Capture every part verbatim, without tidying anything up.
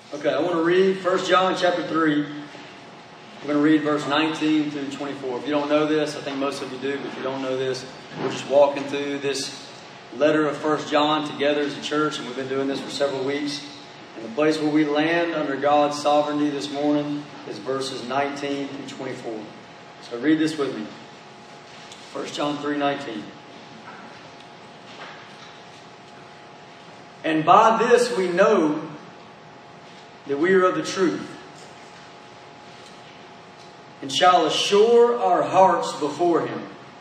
Okay, I want to read First John chapter three. We're going to read verse nineteen through twenty-four. If you don't know this, I think most of you do, but if you don't know this, we're just walking through this letter of First John together as a church, and we've been doing this for several weeks. And the place where we land under God's sovereignty this morning is verses nineteen through twenty-four. So read this with me. First John three nineteen. And by this we know that we are of the truth, and shall assure our hearts before Him.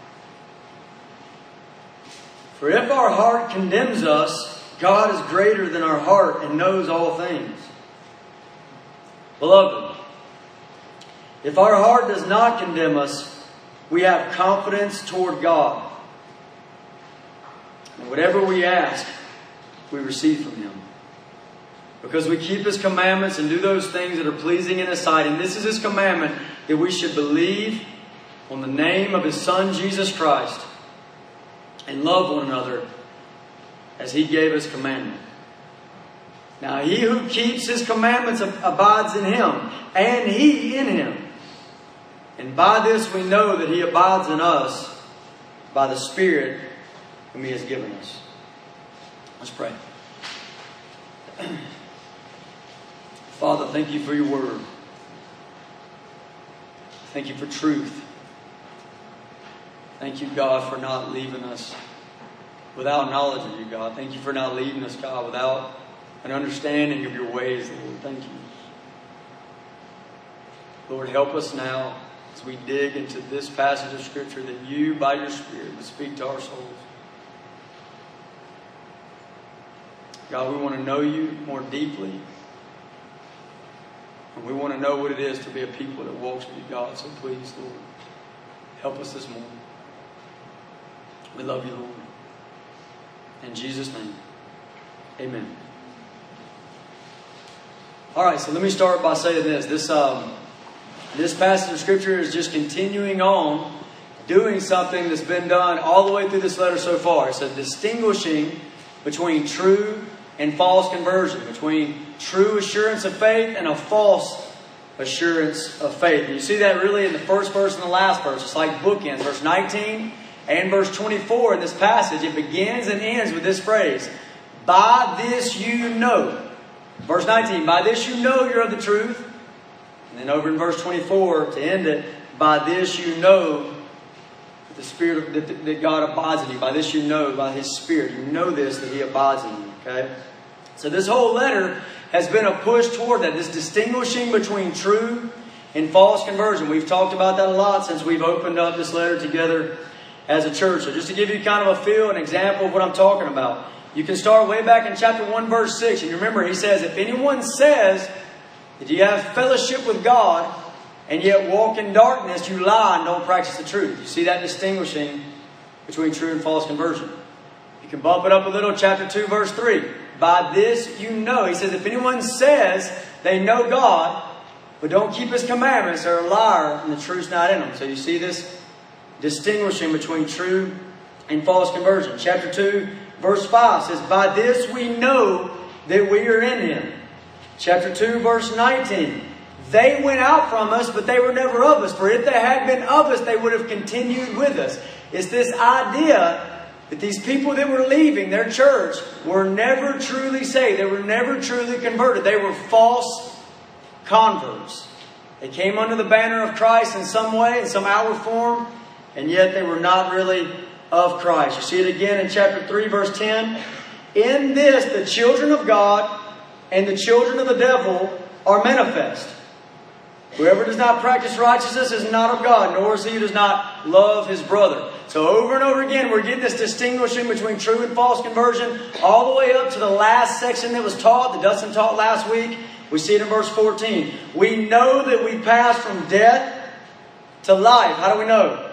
For if our heart condemns us, God is greater than our heart and knows all things. Beloved, if our heart does not condemn us, we have confidence toward God. And whatever we ask, we receive from Him. Because we keep His commandments and do those things that are pleasing in His sight. And this is His commandment, that we should believe on the name of His Son, Jesus Christ, and love one another as He gave us commandment. Now he who keeps His commandments abides in Him, and He in Him. And by this we know that He abides in us, by the Spirit whom He has given us. Let's pray. Father, thank You for Your word. Thank You for truth. Thank You, God, for not leaving us without knowledge of You, God. Thank You for not leaving us, God, without an understanding of Your ways, Lord. Thank You. Lord, help us now as we dig into this passage of Scripture, that You, by Your Spirit, would speak to our souls. God, we want to know You more deeply. And we want to know what it is to be a people that walks with You, God. So please, Lord, help us this morning. We love You, Lord. In Jesus' name, amen. All right, so let me start by saying this. This, um, this passage of Scripture is just continuing on doing something that's been done all the way through this letter so far. It's a distinguishing between true and false conversion, between true assurance of faith and a false assurance of faith. And you see that really in the first verse and the last verse. It's like bookends. Verse nineteen and verse twenty-four in this passage, it begins and ends with this phrase, by this you know. Verse nineteen, by this you know you're of the truth. And then over in verse twenty-four, to end it, by this you know that the Spirit of, that, that God abides in you. By this you know, by His Spirit, you know this, that He abides in you. Okay? So this whole letter has been a push toward that, this distinguishing between true and false conversion. We've talked about that a lot since we've opened up this letter together as a church. So just to give you kind of a feel, an example of what I'm talking about, you can start way back in chapter one, verse six. And you remember, he says, if anyone says that you have fellowship with God and yet walk in darkness, you lie and don't practice the truth. You see that distinguishing between true and false conversion. You can bump it up a little, chapter two, verse three. By this you know. He says, if anyone says they know God, but don't keep His commandments, they're a liar and the truth's not in them. So you see this distinguishing between true and false conversion. Chapter two, verse five says, by this we know that we are in Him. Chapter two, verse nineteen. They went out from us, but they were never of us. For if they had been of us, they would have continued with us. It's this idea that these people that were leaving their church were never truly saved. They were never truly converted. They were false converts. They came under the banner of Christ in some way, in some outward form, and yet they were not really of Christ. You see it again in chapter three, verse ten. In this, the children of God and the children of the devil are manifest. Whoever does not practice righteousness is not of God, nor is he who does not love his brother. So over and over again, we're getting this distinguishing between true and false conversion, all the way up to the last section that was taught, that Dustin taught last week. We see it in verse fourteen. We know that we pass from death to life. How do we know?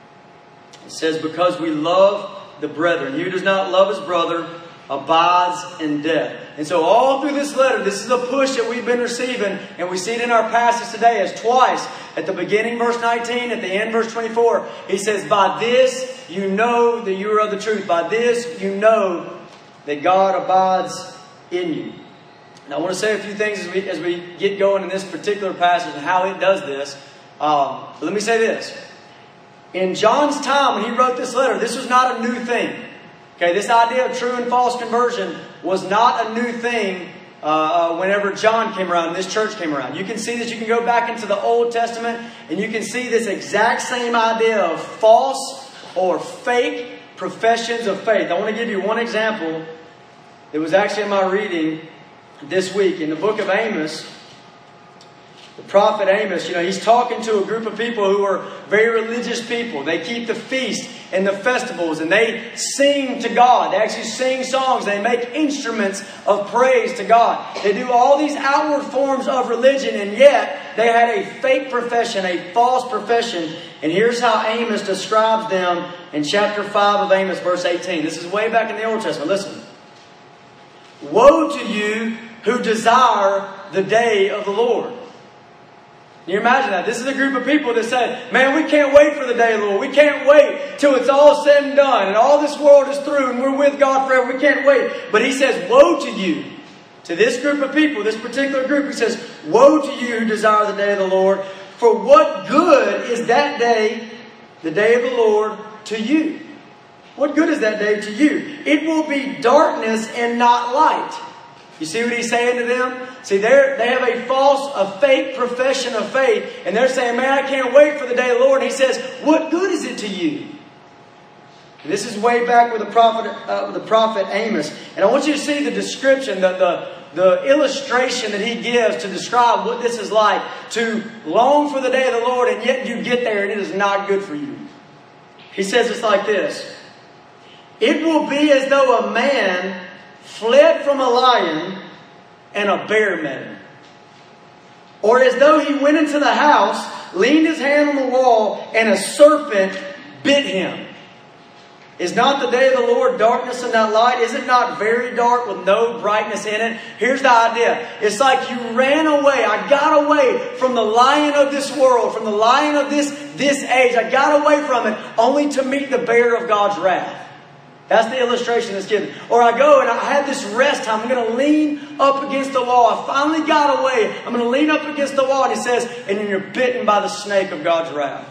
It says, because we love the brethren. He who does not love his brother abides in death. And so all through this letter, this is a push that we've been receiving, and we see it in our passage today as twice. At the beginning, verse nineteen, at the end, verse twenty-four, he says, by this you know that you are of the truth. By this you know that God abides in you. Now, I want to say a few things as we, as we get going in this particular passage and how it does this. Um, but let me say this. In John's time, when he wrote this letter, this was not a new thing. Okay, this idea of true and false conversion was not a new thing uh, whenever John came around and this church came around. You can see this. You can go back into the Old Testament and you can see this exact same idea of false or fake professions of faith. I want to give you one example that was actually in my reading this week. In the book of Amos, the prophet Amos, you know, he's talking to a group of people who are very religious people. They keep the feast and the festivals and they sing to God. They actually sing songs. They make instruments of praise to God. They do all these outward forms of religion, and yet they had a fake profession, a false profession. And here's how Amos describes them in chapter five of Amos, verse eighteen. This is way back in the Old Testament. Listen. Woe to you who desire the day of the Lord. Can you imagine that? This is a group of people that said, man, we can't wait for the day of the Lord. We can't wait till it's all said and done and all this world is through and we're with God forever. We can't wait. But he says, woe to you. To this group of people, this particular group, he says, woe to you who desire the day of the Lord. For what good is that day, the day of the Lord, to you? What good is that day to you? It will be darkness and not light. You see what he's saying to them? See, they they have a false, a fake profession of faith. And they're saying, man, I can't wait for the day of the Lord. And he says, what good is it to you? And this is way back with the prophet, uh, with the prophet Amos. And I want you to see the description, the, the, the illustration that he gives to describe what this is like. To long for the day of the Lord and yet you get there and it is not good for you. He says it's like this. It will be as though a man fled from a lion and a bear met him. Or as though he went into the house, leaned his hand on the wall, and a serpent bit him. Is not the day of the Lord darkness and not light? Is it not very dark with no brightness in it? Here's the idea. It's like you ran away. I got away from the lion of this world, from the lion of this, this age. I got away from it only to meet the bear of God's wrath. That's the illustration that's given. Or I go and I have this rest time. I'm going to lean up against the wall. I finally got away. I'm going to lean up against the wall. And he says, and then you're bitten by the snake of God's wrath.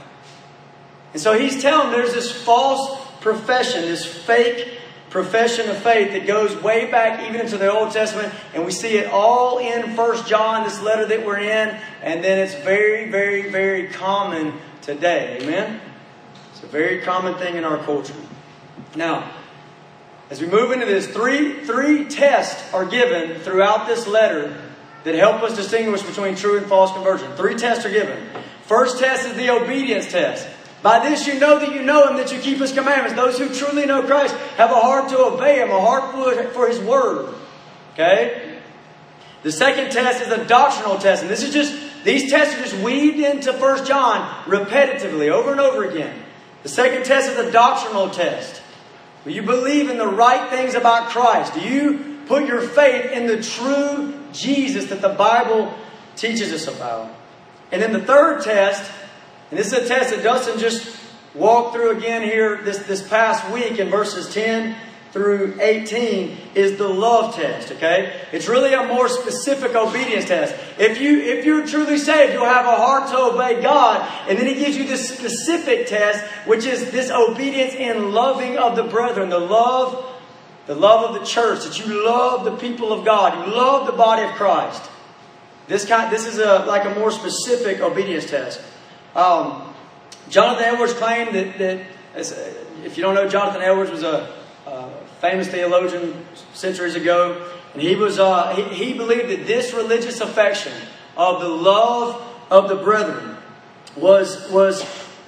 And so he's telling them there's this false profession, this fake profession of faith that goes way back even into the Old Testament. And we see it all in First John, this letter that we're in. And then it's very, very, very common today. Amen? It's a very common thing in our culture. Now, as we move into this, three, three tests are given throughout this letter that help us distinguish between true and false conversion. Three tests are given. First test is the obedience test. By this you know that you know Him, that you keep His commandments. Those who truly know Christ have a heart to obey Him, a heart for His word. Okay? The second test is a doctrinal test. And this is just, these tests are just weaved into First John repetitively, over and over again. The second test is a doctrinal test. Do you believe in the right things about Christ? Do you put your faith in the true Jesus that the Bible teaches us about? And then the third test, and this is a test that Dustin just walked through again here this, this past week in verses ten through eighteen, is the love test. Okay? It's really a more specific obedience test. If, you, if you're truly saved, you'll have a heart to obey God. And then He gives you this specific test, which is this obedience in loving of the brethren. The love, the love of the church. That you love the people of God. You love the body of Christ. This kind, this is a, like a more specific obedience test. Um, Jonathan Edwards claimed that, that, if you don't know, Jonathan Edwards was a Uh, famous theologian centuries ago, and he was uh, he, he believed that this religious affection of the love of the brethren was was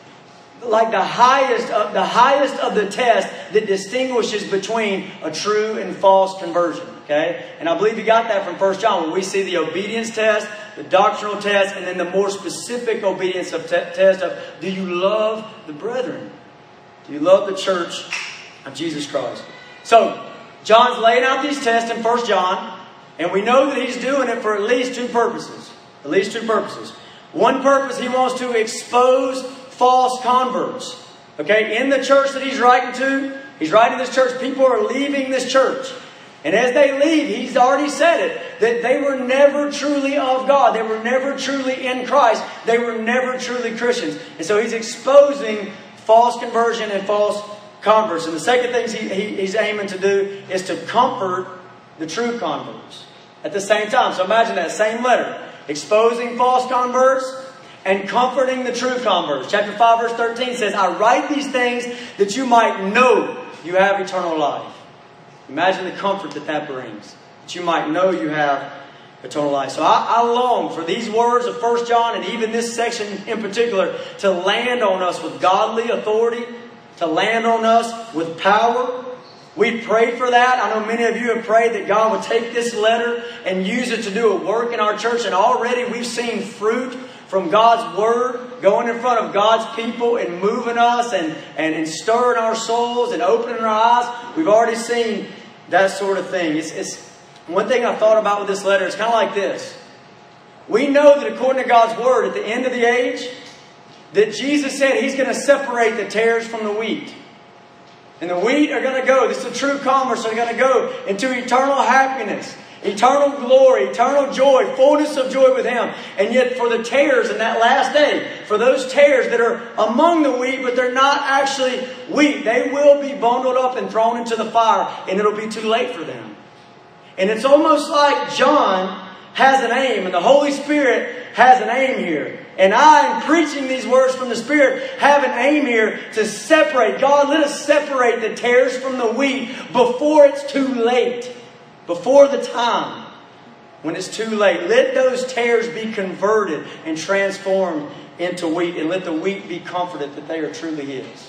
like the highest of the highest of the test that distinguishes between a true and false conversion. Okay, and I believe you got that from First John, when we see the obedience test, the doctrinal test, and then the more specific obedience of te- test of, do you love the brethren? Do you love the church of Jesus Christ? So, John's laying out these tests in First John, and we know that he's doing it for at least two purposes. At least two purposes. One purpose, he wants to expose false converts. Okay, in the church that he's writing to, he's writing to this church, people are leaving this church. And as they leave, he's already said it, that they were never truly of God. They were never truly in Christ. They were never truly Christians. And so he's exposing false conversion and false converts. And the second thing he, he, he's aiming to do is to comfort the true converts at the same time. So imagine that same letter. Exposing false converts and comforting the true converts. Chapter five verse thirteen says, I write these things that you might know you have eternal life. Imagine the comfort that that brings. That you might know you have eternal life. So I, I long for these words of First John and even this section in particular to land on us with godly authority. To land on us with power. We prayed for that. I know many of you have prayed that God would take this letter and use it to do a work in our church. And already we've seen fruit from God's Word going in front of God's people and moving us and, and, and stirring our souls and opening our eyes. We've already seen that sort of thing. It's, it's one thing I thought about with this letter. It's kind of like this. We know that according to God's Word, at the end of the age, that Jesus said He's going to separate the tares from the wheat. And the wheat are going to go, this is the true converts, are going to go into eternal happiness, eternal glory, eternal joy, fullness of joy with Him. And yet for the tares in that last day, for those tares that are among the wheat, but they're not actually wheat, they will be bundled up and thrown into the fire, and it'll be too late for them. And it's almost like John has an aim, and the Holy Spirit has an aim here. And I am preaching these words from the Spirit, have an aim here to separate. God, let us separate the tares from the wheat before it's too late. Before the time when it's too late. Let those tares be converted and transformed into wheat. And let the wheat be comforted that they are truly His.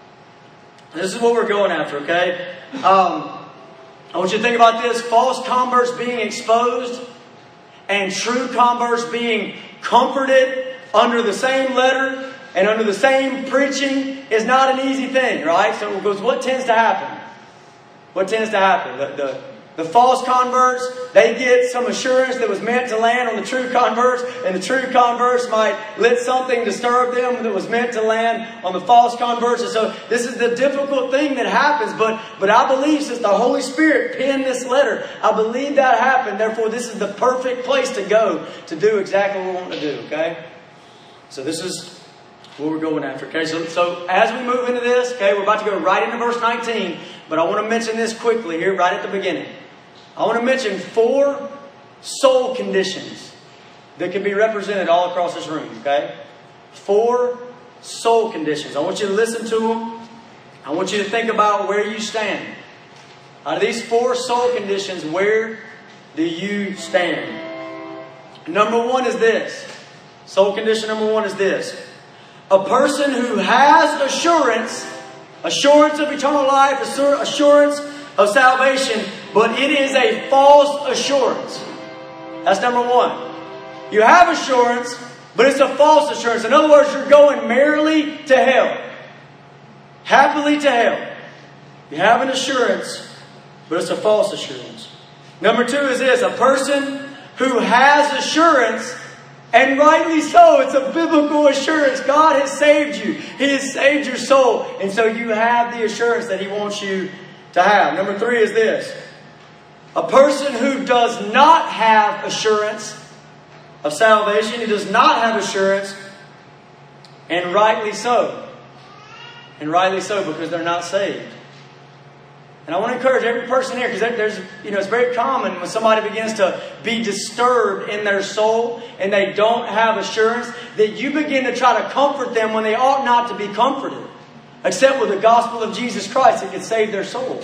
This is what we're going after, okay? Um, I want you to think about this. False converts being exposed and true converts being comforted under the same letter and under the same preaching is not an easy thing, right? So because what tends to happen? What tends to happen? The, the, the false converts, they get some assurance that was meant to land on the true converts, and the true converts might let something disturb them that was meant to land on the false converts. And so this is the difficult thing that happens, but, but I believe since the Holy Spirit penned this letter, I believe that happened. Therefore, this is the perfect place to go to do exactly what we want to do, okay? So this is what we're going after. Okay, so, so as we move into this, okay, we're about to go right into verse nineteen. But I want to mention this quickly here, right at the beginning. I want to mention four soul conditions that can be represented all across this room. Okay, four soul conditions. I want you to listen to them. I want you to think about where you stand. Out of these four soul conditions, where do you stand? Number one is this. Soul condition number one is this. A person who has assurance, assurance of eternal life, assurance of salvation, but it is a false assurance. That's number one. You have assurance, but it's a false assurance. In other words, you're going merrily to hell. Happily to hell. You have an assurance, but it's a false assurance. Number two is this. A person who has assurance, and rightly so. It's a biblical assurance. God has saved you. He has saved your soul. And so you have the assurance that He wants you to have. Number three is this. A person who does not have assurance of salvation. He does not have assurance. And rightly so. And rightly so because they're not saved. And I want to encourage every person here, because there's, you know, it's very common when somebody begins to be disturbed in their soul and they don't have assurance, that you begin to try to comfort them when they ought not to be comforted, except with the gospel of Jesus Christ that can save their soul.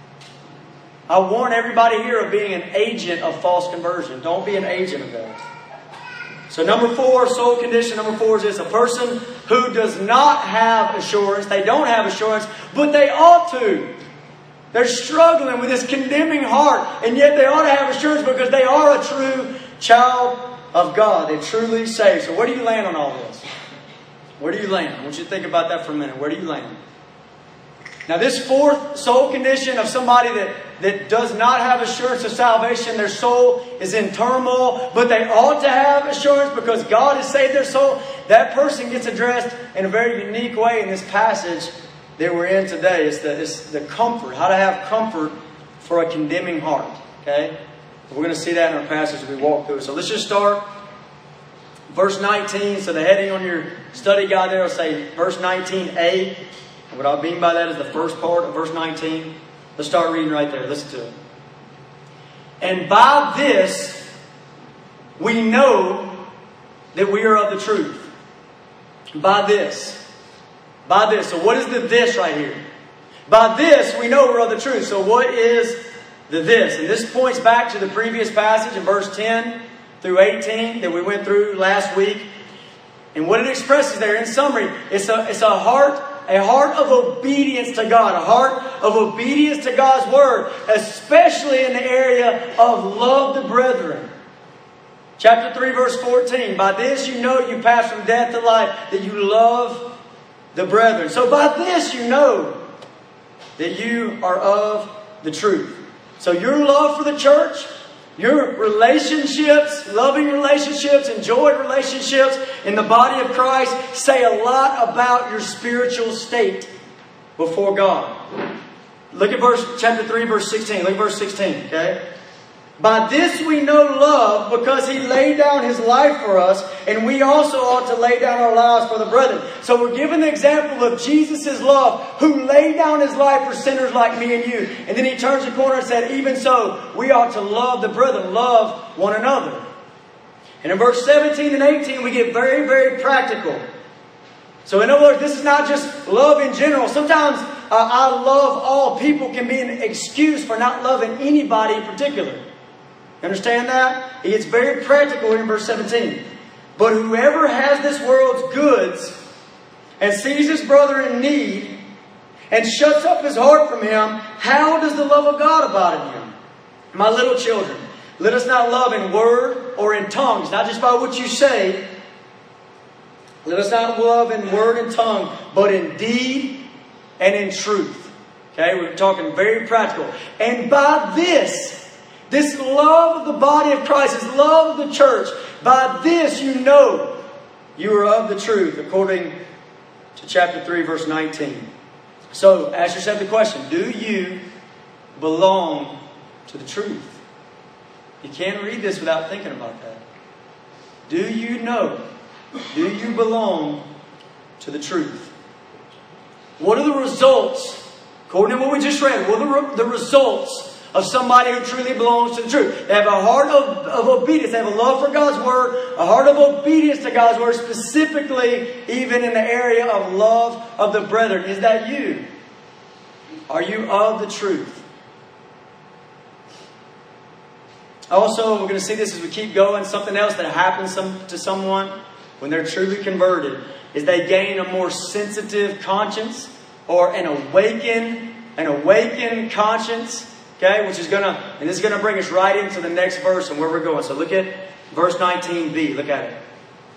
I warn everybody here of being an agent of false conversion. Don't be an agent of that. So number four, soul condition number four is this. A person who does not have assurance, they don't have assurance, but they ought to. They're struggling with this condemning heart, and yet they ought to have assurance because they are a true child of God. They're truly saved. So where do you land on all this? Where do you land? I want you to think about that for a minute. Where do you land? Now this fourth soul condition of somebody that, that does not have assurance of salvation, their soul is in turmoil, but they ought to have assurance because God has saved their soul. That person gets addressed in a very unique way in this passage that we're in today. It's the, it's the comfort, how to have comfort for a condemning heart. Okay? We're going to see that in our passage as we walk through it. So let's just start. Verse nineteen. So the heading on your study guide there will say verse nineteen A. And what I mean by that is the first part of verse nineteen. Let's start reading right there. Listen to it. And by this we know that we are of the truth. By this. By this. So what is the this right here? By this we know we're of the truth. So what is the this? And this points back to the previous passage in verse ten through eighteen that we went through last week. And what it expresses there in summary, it's a, it's a heart, a heart of obedience to God. A heart of obedience to God's Word. Especially in the area of love the brethren. Chapter three verse fourteen. By this you know you pass from death to life, that you love the brethren. So by this you know that you are of the truth. So your love for the church, your relationships, loving relationships, enjoyed relationships in the body of Christ say a lot about your spiritual state before God. Look at verse chapter three, verse sixteen. Look at verse sixteen, okay? By this we know love, because He laid down His life for us, and we also ought to lay down our lives for the brethren. So we're given the example of Jesus' love, who laid down His life for sinners like me and you. And then He turns the corner and said, even so, we ought to love the brethren, love one another. And in verse seventeen and eighteen, we get very, very practical. So in other words, this is not just love in general. Sometimes uh, I love all people can be an excuse for not loving anybody in particular. Understand that? He gets very practical in verse seventeen. But whoever has this world's goods and sees his brother in need and shuts up his heart from him, how does the love of God abide in him? My little children, let us not love in word or in tongues, not just by what you say. Let us not love in word and tongue, but in deed and in truth. Okay, we're talking very practical. And by this, this love of the body of Christ, this love of the church, by this you know you are of the truth, according to chapter three, verse nineteen. So, ask yourself the question, do you belong to the truth? You can't read this without thinking about that. Do you know? Do you belong to the truth? What are the results, according to what we just read, what are the, the results of somebody who truly belongs to the truth? They have a heart of, of obedience. They have a love for God's Word. A heart of obedience to God's Word. Specifically, even in the area of love of the brethren. Is that you? Are you of the truth? Also, we're going to see this as we keep going. Something else that happens some, to someone when they're truly converted is they gain a more sensitive conscience, or an awakened, an awakened conscience. Okay, which is going to, and this is going to bring us right into the next verse and where we're going. So look at verse nineteen b. Look at it.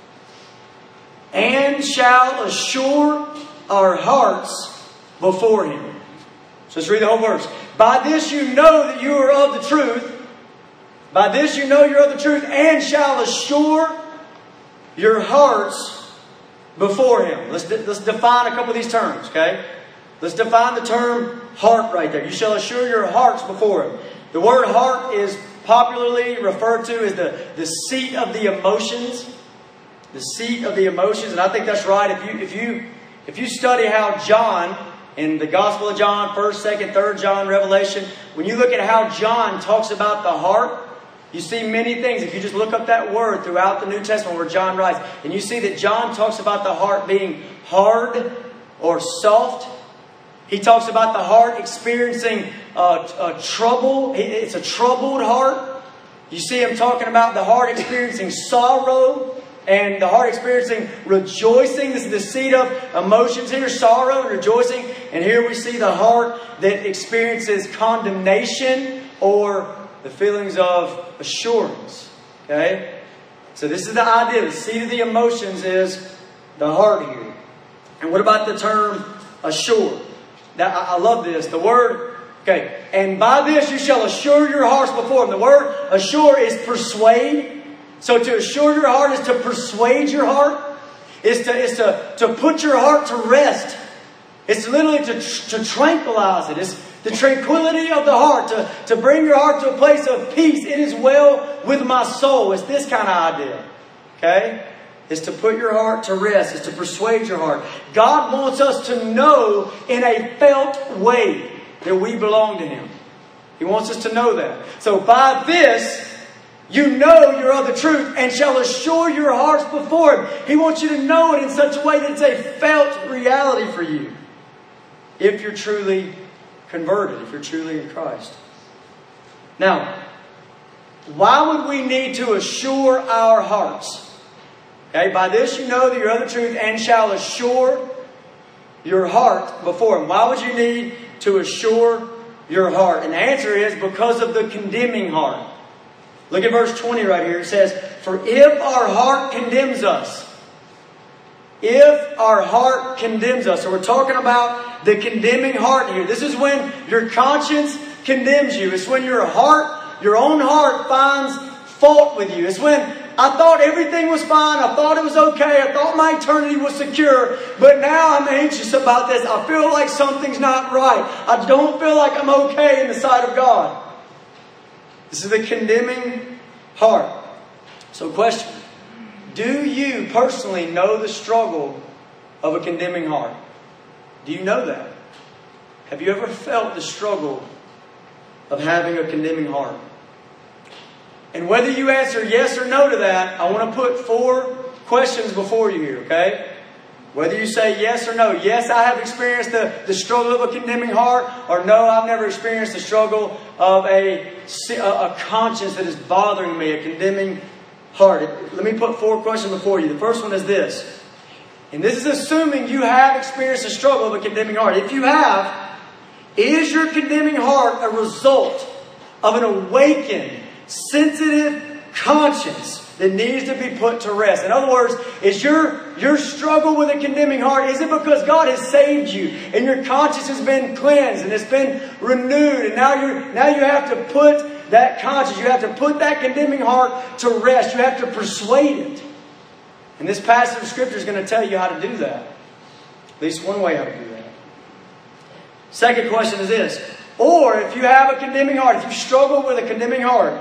And shall assure our hearts before Him. So let's read the whole verse. By this you know that you are of the truth. By this you know you're of the truth, and shall assure your hearts before Him. Let's, de- let's define a couple of these terms, okay? Let's define the term heart right there. You shall assure your hearts before Him. The word heart is popularly referred to as the, the seat of the emotions. The seat of the emotions. And I think that's right. If you, if you, if you study how John, in the Gospel of John, first, second, third John, Revelation, when you look at how John talks about the heart, you see many things. If you just look up that word throughout the New Testament where John writes, and you see that John talks about the heart being hard or soft. He talks about the heart experiencing uh, uh, trouble. It's a troubled heart. You see him talking about the heart experiencing sorrow and the heart experiencing rejoicing. This is the seat of emotions here, sorrow and rejoicing. And here we see the heart that experiences condemnation or the feelings of assurance. Okay? So this is the idea. The seat of the emotions is the heart here. And what about the term assure? Now, I love this. The word, okay, and by this you shall assure your hearts before Him. The word assure is persuade. So to assure your heart is to persuade your heart. Is to, is to, to put your heart to rest. It's literally to, to tranquilize it. It's, the tranquility of the heart, to, to bring your heart to a place of peace. It is well with my soul. It's this kind of idea. Okay? It's to put your heart to rest. It's to persuade your heart. God wants us to know in a felt way that we belong to Him. He wants us to know that. So by this, you know you're of the truth and shall assure your hearts before Him. He wants you to know it in such a way that it's a felt reality for you. If you're truly converted, if you're truly in Christ. Now, why would we need to assure our hearts? Okay, by this you know that you're of the truth and shall assure your heart before Him. Why would you need to assure your heart? And the answer is because of the condemning heart. Look at verse twenty right here. It says, for if our heart condemns us, if our heart condemns us. So we're talking about the condemning heart here. This is when your conscience condemns you. It's when your heart, your own heart finds fault with you. It's when I thought everything was fine. I thought it was okay. I thought my eternity was secure. But now I'm anxious about this. I feel like something's not right. I don't feel like I'm okay in the sight of God. This is the condemning heart. So question. Do you personally know the struggle of a condemning heart? Do you know that? Have you ever felt the struggle of having a condemning heart? And whether you answer yes or no to that, I want to put four questions before you here, okay? Whether you say yes or no. Yes, I have experienced the, the struggle of a condemning heart. Or no, I've never experienced the struggle of a, a conscience that is bothering me, a condemning heart. Let me put four questions before you. The first one is this. And this is assuming you have experienced the struggle of a condemning heart. If you have, is your condemning heart a result of an awakened, sensitive conscience that needs to be put to rest? In other words, is your, your struggle with a condemning heart, is it because God has saved you and your conscience has been cleansed and it's been renewed, and now you're now you have to put that conscience, you have to put that condemning heart to rest. You have to persuade it. And this passage of Scripture is going to tell you how to do that. At least one way how to do that. Second question is this. Or if you have a condemning heart, if you struggle with a condemning heart,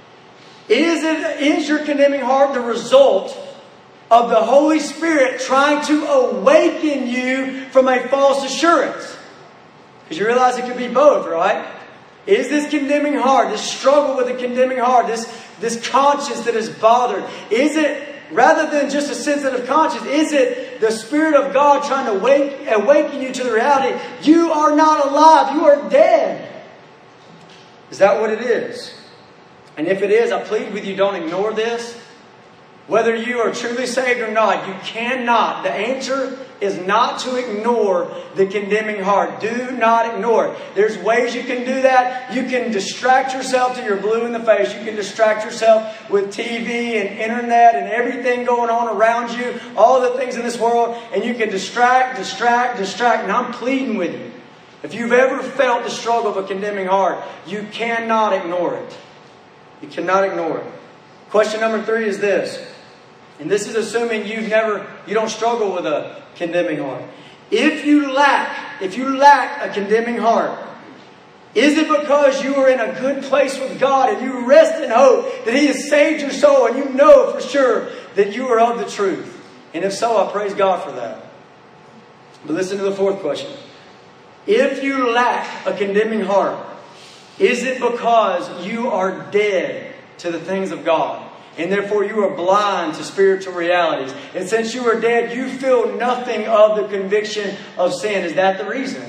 Is it is your condemning heart the result of the Holy Spirit trying to awaken you from a false assurance? Because you realize it could be both, right? Is this condemning heart, this struggle with a condemning heart, this, this conscience that is bothered, is it, rather than just a sensitive conscience, is it the Spirit of God trying to wake, awaken you to the reality, you are not alive, you are dead? Is that what it is? And if it is, I plead with you, don't ignore this. Whether you are truly saved or not, you cannot. The answer is not to ignore the condemning heart. Do not ignore it. There's ways you can do that. You can distract yourself till you're blue in the face. You can distract yourself with T V and internet and everything going on around you. All the things in this world. And you can distract, distract, distract. And I'm pleading with you. If you've ever felt the struggle of a condemning heart, you cannot ignore it. You cannot ignore it. Question number three is this. And this is assuming you've never, you don't struggle with a condemning heart. If you lack, if you lack a condemning heart, is it because you are in a good place with God and you rest in hope that He has saved your soul and you know for sure that you are of the truth? And if so, I praise God for that. But listen to the fourth question. If you lack a condemning heart, is it because you are dead to the things of God? And therefore you are blind to spiritual realities. And since you are dead, you feel nothing of the conviction of sin. Is that the reason?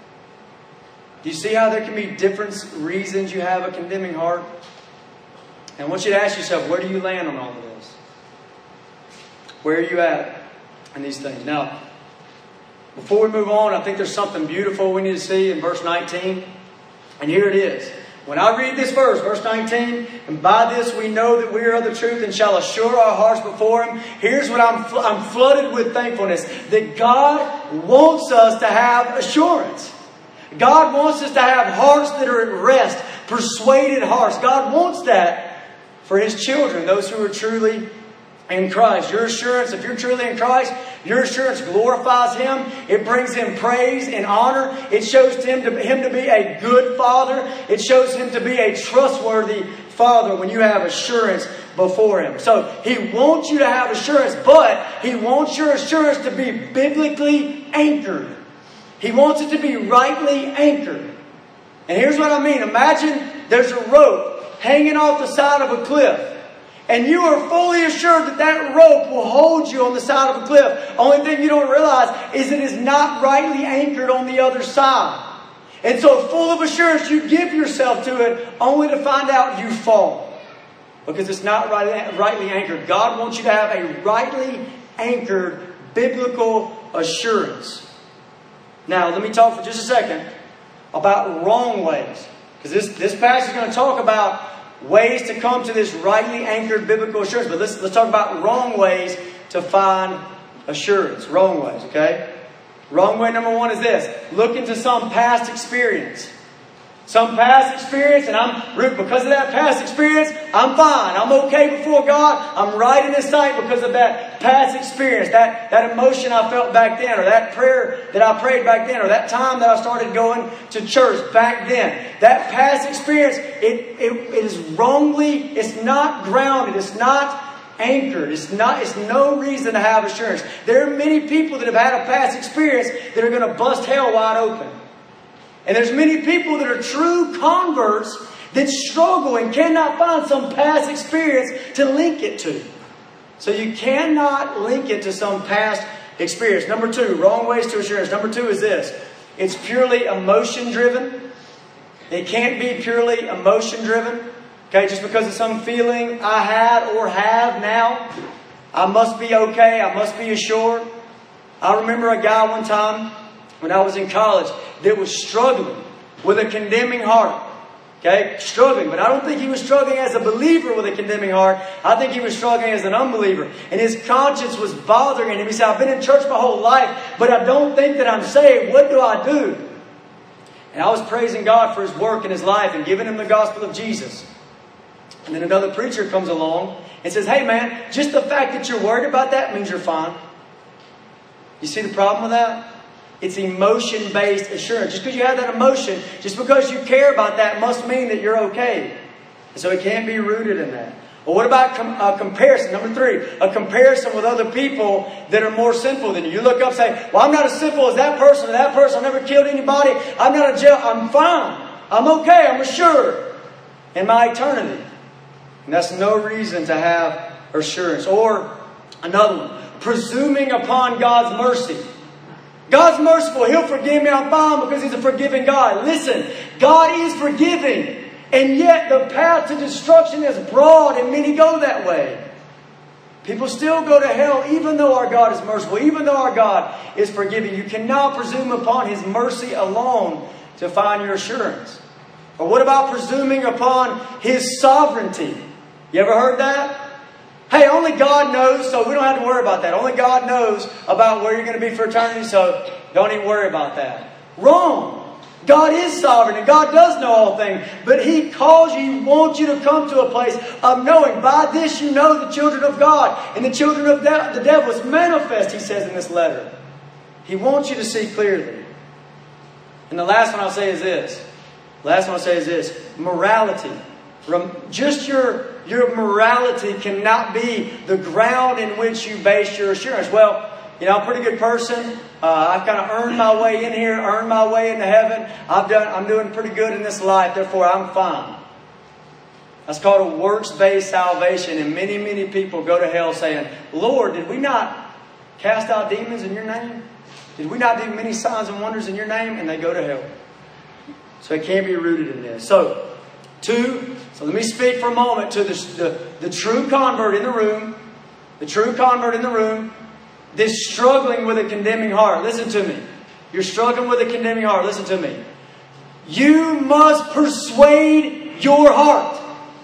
Do you see how there can be different reasons you have a condemning heart? And I want you to ask yourself, where do you land on all of this? Where are you at in these things? Now, before we move on, I think there's something beautiful we need to see in verse nineteen. And here it is. When I read this verse, verse nineteen, and by this we know that we are of the truth and shall assure our hearts before Him. Here's what I'm, I'm flooded with thankfulness. That God wants us to have assurance. God wants us to have hearts that are at rest, persuaded hearts. God wants that for His children, those who are truly in Christ. Your assurance, if you're truly in Christ, Your assurance glorifies Him. It brings Him praise and honor. It shows him to, him to be a good Father. It shows Him to be a trustworthy Father when you have assurance before Him. So He wants you to have assurance, but He wants your assurance to be biblically anchored. He wants it to be rightly anchored. And here's what I mean. Imagine there's a rope hanging off the side of a cliff. And you are fully assured that that rope will hold you on the side of a cliff. Only thing you don't realize is it is not rightly anchored on the other side. And so full of assurance, you give yourself to it only to find out you fall. Because it's not rightly, rightly anchored. God wants you to have a rightly anchored biblical assurance. Now, let me talk for just a second about wrong ways. Because this, this passage is going to talk about ways to come to this rightly anchored biblical assurance. But let's, let's talk about wrong ways to find assurance. Wrong ways, okay? Wrong way number one is this. Look into some past experience. Some past experience, and I'm because of that past experience, I'm fine. I'm okay before God. I'm right in His sight because of that past experience, that, that emotion I felt back then, or that prayer that I prayed back then, or that time that I started going to church back then. That past experience, it, it, it is wrongly, it's not grounded, it's not anchored. It's not. It's no reason to have assurance. There are many people that have had a past experience that are going to bust hell wide open. And there's many people that are true converts that struggle and cannot find some past experience to link it to. So you cannot link it to some past experience. Number two, wrong ways to assurance. Number two is this. It's purely emotion driven. It can't be purely emotion driven. Okay, just because of some feeling I had or have now, I must be okay. I must be assured. I remember a guy one time when I was in college that was struggling with a condemning heart. Okay, struggling. But I don't think he was struggling as a believer with a condemning heart. I think he was struggling as an unbeliever. And his conscience was bothering him. He said, I've been in church my whole life, but I don't think that I'm saved. What do I do? And I was praising God for His work in his life and giving him the gospel of Jesus. And then another preacher comes along and says, hey man, just the fact that you're worried about that means you're fine. You see the problem with that? It's emotion-based assurance. Just because you have that emotion, just because you care about that must mean that you're okay. And so it can't be rooted in that. Well, what about com- a comparison? Number three, a comparison with other people that are more sinful than you. You look up and say, well, I'm not as sinful as that person or that person. I've never killed anybody. I'm not in jail. I'm fine. I'm okay. I'm assured in my eternity. And that's no reason to have assurance. Or another one, presuming upon God's mercy. God's merciful. He'll forgive me. I'm fine because He's a forgiving God. Listen, God is forgiving. And yet the path to destruction is broad and many go that way. People still go to hell even though our God is merciful. Even though our God is forgiving. You cannot presume upon His mercy alone to find your assurance. Or what about presuming upon His sovereignty? You ever heard that? Hey, only God knows, so we don't have to worry about that. Only God knows about where you're going to be for eternity, so don't even worry about that. Wrong. God is sovereign and God does know all things. But He calls you, He wants you to come to a place of knowing. By this you know the children of God. And the children of de- the devil is manifest, He says in this letter. He wants you to see clearly. And the last one I'll say is this. The last one I'll say is this. Morality. Just your, your morality cannot be the ground in which you base your assurance. Well, you know, I'm a pretty good person. Uh, I've kind of earned my way in here, earned my way into heaven. I've done, I'm doing pretty good in this life, therefore I'm fine. That's called a works-based salvation. And many, many people go to hell saying, Lord, did we not cast out demons in your name? Did we not do many signs and wonders in your name? And they go to hell. So it can't be rooted in this. So, two, so let me speak for a moment to the, the, the true convert in the room. The true convert in the room. This struggling with a condemning heart. Listen to me. You're struggling with a condemning heart. Listen to me. You must persuade your heart.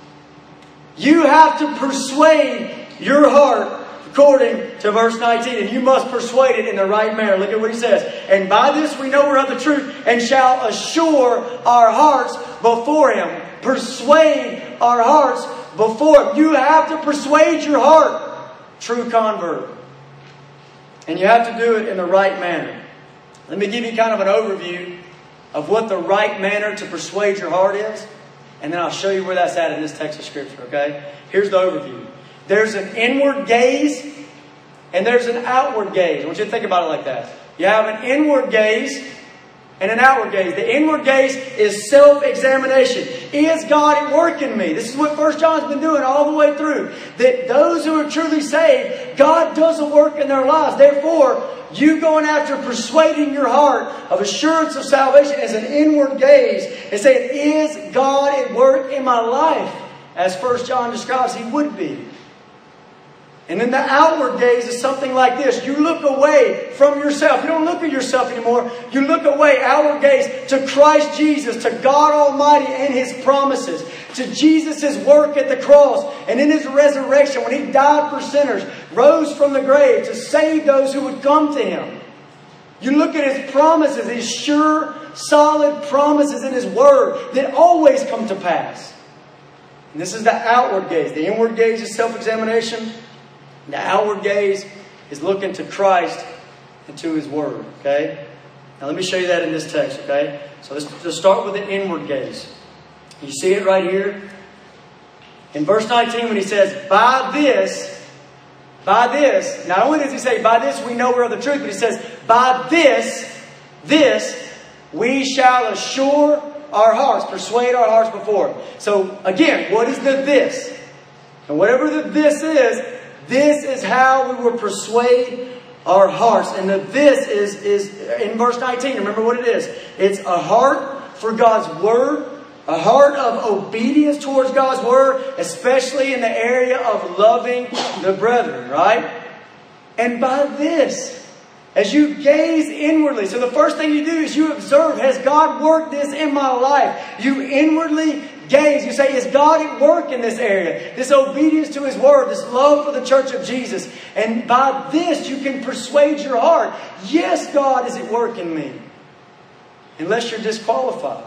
You have to persuade your heart according to verse nineteen. And you must persuade it in the right manner. Look at what he says. And by this we know we're of the truth and shall assure our hearts before Him. Persuade our hearts before Him. You have to persuade your heart. True convert. And you have to do it in the right manner. Let me give you kind of an overview of what the right manner to persuade your heart is. And then I'll show you where that's at in this text of Scripture, okay? Here's the overview. There's an inward gaze and there's an outward gaze. I want you to think about it like that. You have an inward gaze and an outward gaze. The inward gaze is self-examination. Is God at work in me? This is what First John's been doing all the way through. That those who are truly saved, God does a work in their lives. Therefore, you going after persuading your heart of assurance of salvation is an inward gaze and saying, is God at work in my life? As First John describes, He would be. And then the outward gaze is something like this. You look away from yourself. You don't look at yourself anymore. You look away, outward gaze, to Christ Jesus, to God Almighty and His promises, to Jesus' work at the cross and in His resurrection when He died for sinners, rose from the grave to save those who would come to Him. You look at His promises, His sure, solid promises in His Word that always come to pass. And this is the outward gaze. The inward gaze is self-examination. The outward gaze is looking to Christ and to His Word. Okay? Now let me show you that in this text. Okay? So let's, let's start with the inward gaze. You see it right here? In verse nineteen when he says, by this, by this, not only does he say, by this we know we're of the truth, but he says, by this, this, we shall assure our hearts, persuade our hearts before Him. So again, what is the this? And whatever the this is, this is how we will persuade our hearts. And the this is, is in verse nineteen. Remember what it is. It's a heart for God's Word. A heart of obedience towards God's Word. Especially in the area of loving the brethren. Right? And by this, as you gaze inwardly. So the first thing you do is you observe, has God worked this in my life? You inwardly gaze. You say, is God at work in this area? This obedience to His Word, this love for the church of Jesus. And by this you can persuade your heart. Yes, God is at work in me. Unless you're disqualified.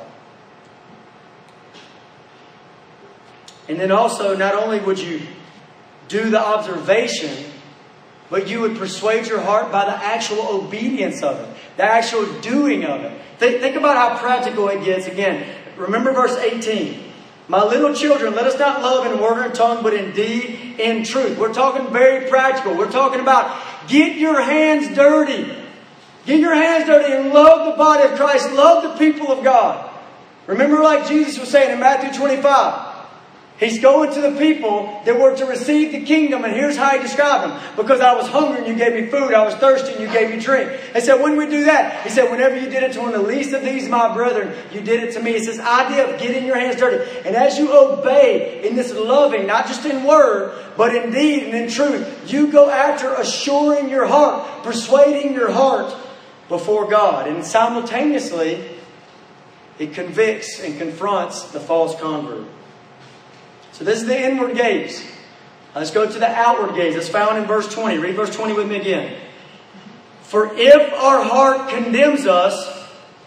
And then also, not only would you do the observation, but you would persuade your heart by the actual obedience of it. The actual doing of it. Think, think about how practical it gets. Again, remember verse eighteen. My little children, let us not love in word and tongue, but in deed, in truth. We're talking very practical. We're talking about get your hands dirty. Get your hands dirty and love the body of Christ. Love the people of God. Remember like Jesus was saying in Matthew twenty-five. He's going to the people that were to receive the kingdom. And here's how He described them. Because I was hungry and you gave me food. I was thirsty and you gave me drink. He said, when we do that? He said, whenever you did it to one of the least of these, my brethren, you did it to me. It's this idea of getting your hands dirty. And as you obey in this loving, not just in word, but in deed and in truth, you go after assuring your heart, persuading your heart before God. And simultaneously, it convicts and confronts the false convert. So this is the inward gaze. Let's go to the outward gaze. It's found in verse twenty. Read verse twenty with me again. For if our heart condemns us,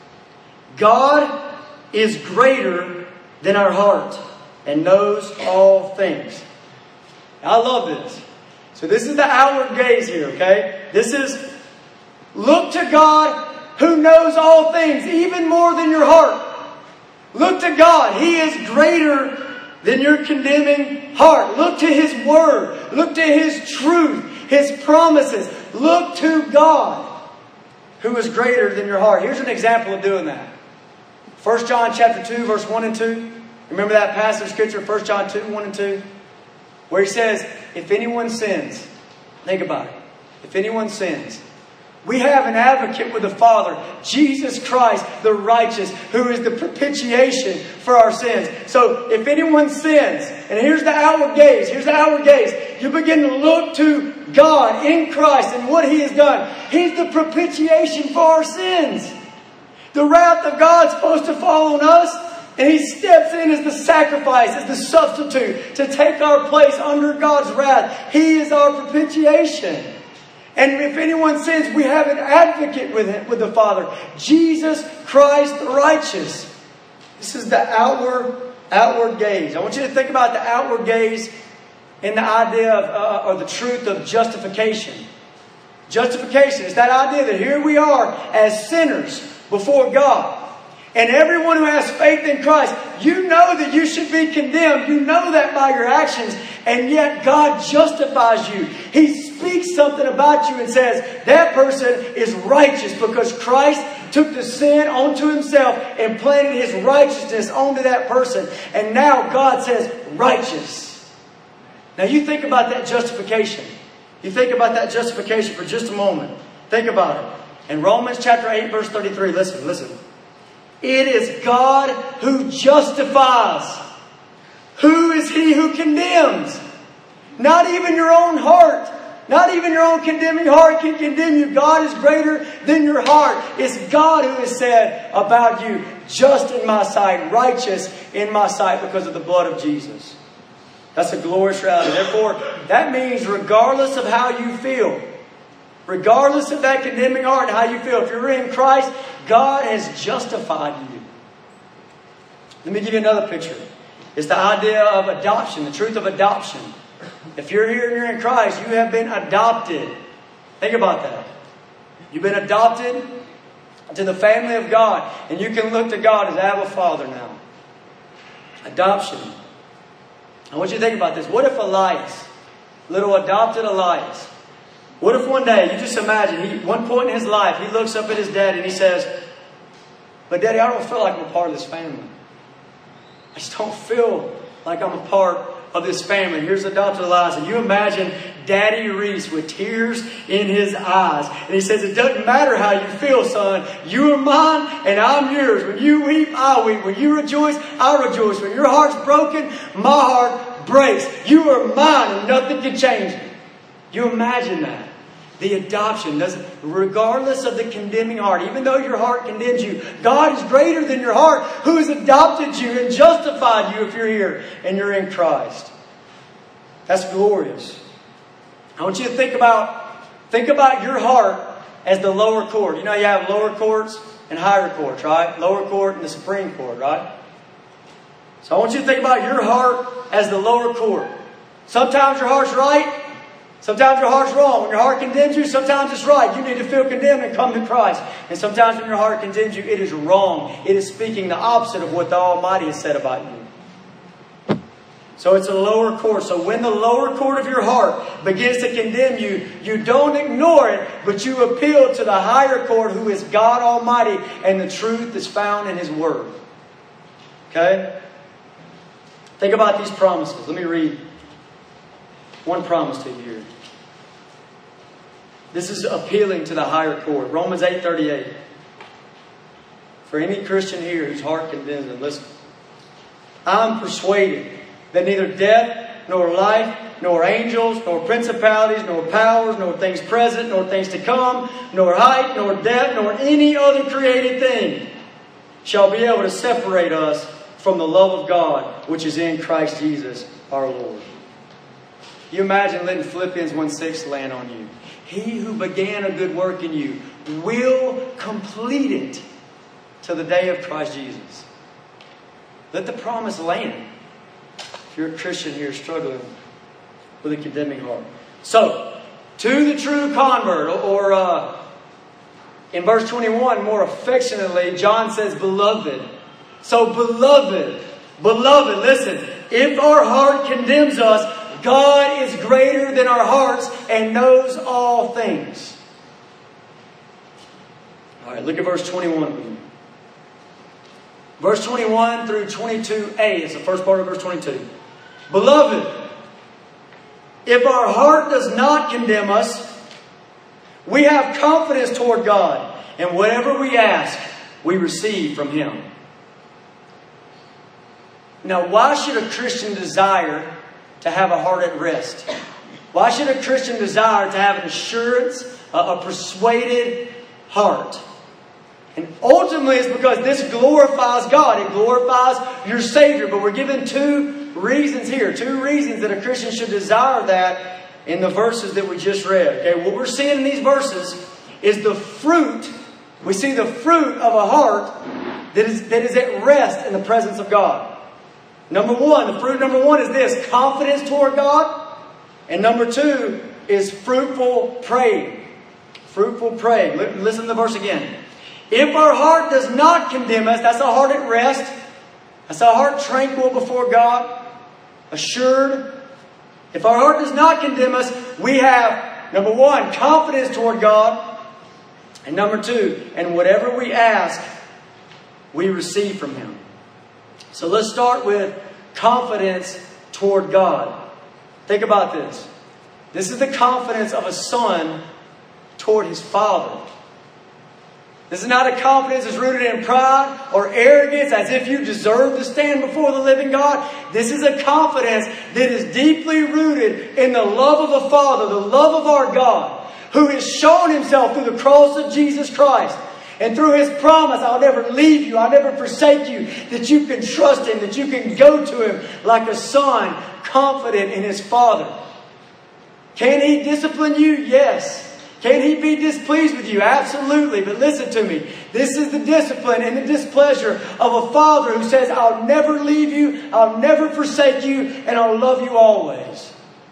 God is greater than our heart and knows all things. I love this. So this is the outward gaze here, okay? This is look to God who knows all things, even more than your heart. Look to God. He is greater than your condemning heart. Look to His Word. Look to His truth. His promises. Look to God, who is greater than your heart. Here's an example of doing that. First John chapter two, verse one and two. Remember that passage of Scripture, First John two, one and two? Where he says, if anyone sins, think about it. If anyone sins, we have an advocate with the Father, Jesus Christ, the righteous, who is the propitiation for our sins. So if anyone sins, and here's the outward gaze, here's the outward gaze. You begin to look to God in Christ and what He has done. He's the propitiation for our sins. The wrath of God's supposed to fall on us, and He steps in as the sacrifice, as the substitute, to take our place under God's wrath. He is our propitiation. And if anyone sins, we have an advocate with him, with the Father, Jesus Christ the righteous. This is the outward, outward gaze. I want you to think about the outward gaze in the idea of, uh, or the truth of justification. Justification is that idea that here we are as sinners before God. And everyone who has faith in Christ, you know that you should be condemned. You know that by your actions. And yet God justifies you. He speaks something about you and says, that person is righteous because Christ took the sin onto Himself and planted His righteousness onto that person. And now God says, righteous. Now you think about that justification. You think about that justification for just a moment. Think about it. In Romans chapter eight, verse thirty-three, listen, listen. It is God who justifies. Who is He who condemns? Not even your own heart. Not even your own condemning heart can condemn you. God is greater than your heart. It's God who has said about you, just in my sight, righteous in my sight because of the blood of Jesus. That's a glorious reality. Therefore, that means regardless of how you feel, regardless of that condemning heart and how you feel, if you're in Christ, God has justified you. Let me give you another picture. It's the idea of adoption, the truth of adoption. If you're here and you're in Christ, you have been adopted. Think about that. You've been adopted to the family of God. And you can look to God as Abba Father now. Adoption. I want you to think about this. What if Elias, little adopted Elias, what if one day, you just imagine, he, one point in his life, he looks up at his daddy and he says, but Daddy, I don't feel like I'm a part of this family. I just don't feel like I'm a part of this family. Here's adopted Elias. And you imagine Daddy Reese with tears in his eyes. And he says, it doesn't matter how you feel, son. You are mine and I'm yours. When you weep, I weep. When you rejoice, I rejoice. When your heart's broken, my heart breaks. You are mine and nothing can change it. You imagine that. The adoption doesn't, regardless of the condemning heart, even though your heart condemns you, God is greater than your heart, who has adopted you and justified you if you're here and you're in Christ. That's glorious. I want you to think about, think about your heart as the lower court. You know, you have lower courts and higher courts, right? Lower court and the Supreme Court, right? So I want you to think about your heart as the lower court. Sometimes your heart's right. Sometimes your heart's wrong. When your heart condemns you, sometimes it's right. You need to feel condemned and come to Christ. And sometimes when your heart condemns you, it is wrong. It is speaking the opposite of what the Almighty has said about you. So it's a lower court. So when the lower court of your heart begins to condemn you, you don't ignore it, but you appeal to the higher court, who is God Almighty, and the truth is found in His Word. Okay? Think about these promises. Let me read one promise to you here. This is appealing to the higher court. Romans eight thirty-eight. For any Christian here whose heart condemns them, listen. I'm persuaded that neither death, nor life, nor angels, nor principalities, nor powers, nor things present, nor things to come, nor height, nor depth, nor any other created thing shall be able to separate us from the love of God, which is in Christ Jesus our Lord. You imagine letting Philippians one six land on you. He who began a good work in you will complete it to the day of Christ Jesus. Let the promise land. If you're a Christian here struggling with a condemning heart. So, to the true convert, or uh, in verse twenty-one, more affectionately, John says, beloved. So, beloved, beloved, listen, if our heart condemns us, God is greater than our hearts and knows all things. All right, look at verse twenty-one. Verse twenty-one through twenty-two a. It's the first part of verse twenty-two. Beloved, if our heart does not condemn us, we have confidence toward God, and whatever we ask, we receive from Him. Now, why should a Christian desire to have a heart at rest? Why should a Christian desire to have an assurance, a, a persuaded heart? And ultimately it's because this glorifies God. It glorifies your Savior. But we're given two reasons here. Two reasons that a Christian should desire that in the verses that we just read. Okay, what we're seeing in these verses is the fruit. We see the fruit of a heart that is, that is at rest in the presence of God. Number one, the fruit number one is this, confidence toward God. And number two is fruitful praying. Fruitful praying. Listen to the verse again. If our heart does not condemn us, that's a heart at rest. That's a heart tranquil before God, assured. If our heart does not condemn us, we have, number one, confidence toward God. And number two, and whatever we ask, we receive from Him. So let's start with confidence toward God. Think about this. This is the confidence of a son toward his father. This is not a confidence that's rooted in pride or arrogance as if you deserve to stand before the living God. This is a confidence that is deeply rooted in the love of the Father, the love of our God, who has shown Himself through the cross of Jesus Christ. And through His promise, I'll never leave you, I'll never forsake you, that you can trust Him, that you can go to Him like a son, confident in his Father. Can He discipline you? Yes. Can He be displeased with you? Absolutely. But listen to me. This is the discipline and the displeasure of a Father who says, I'll never leave you, I'll never forsake you, and I'll love you always.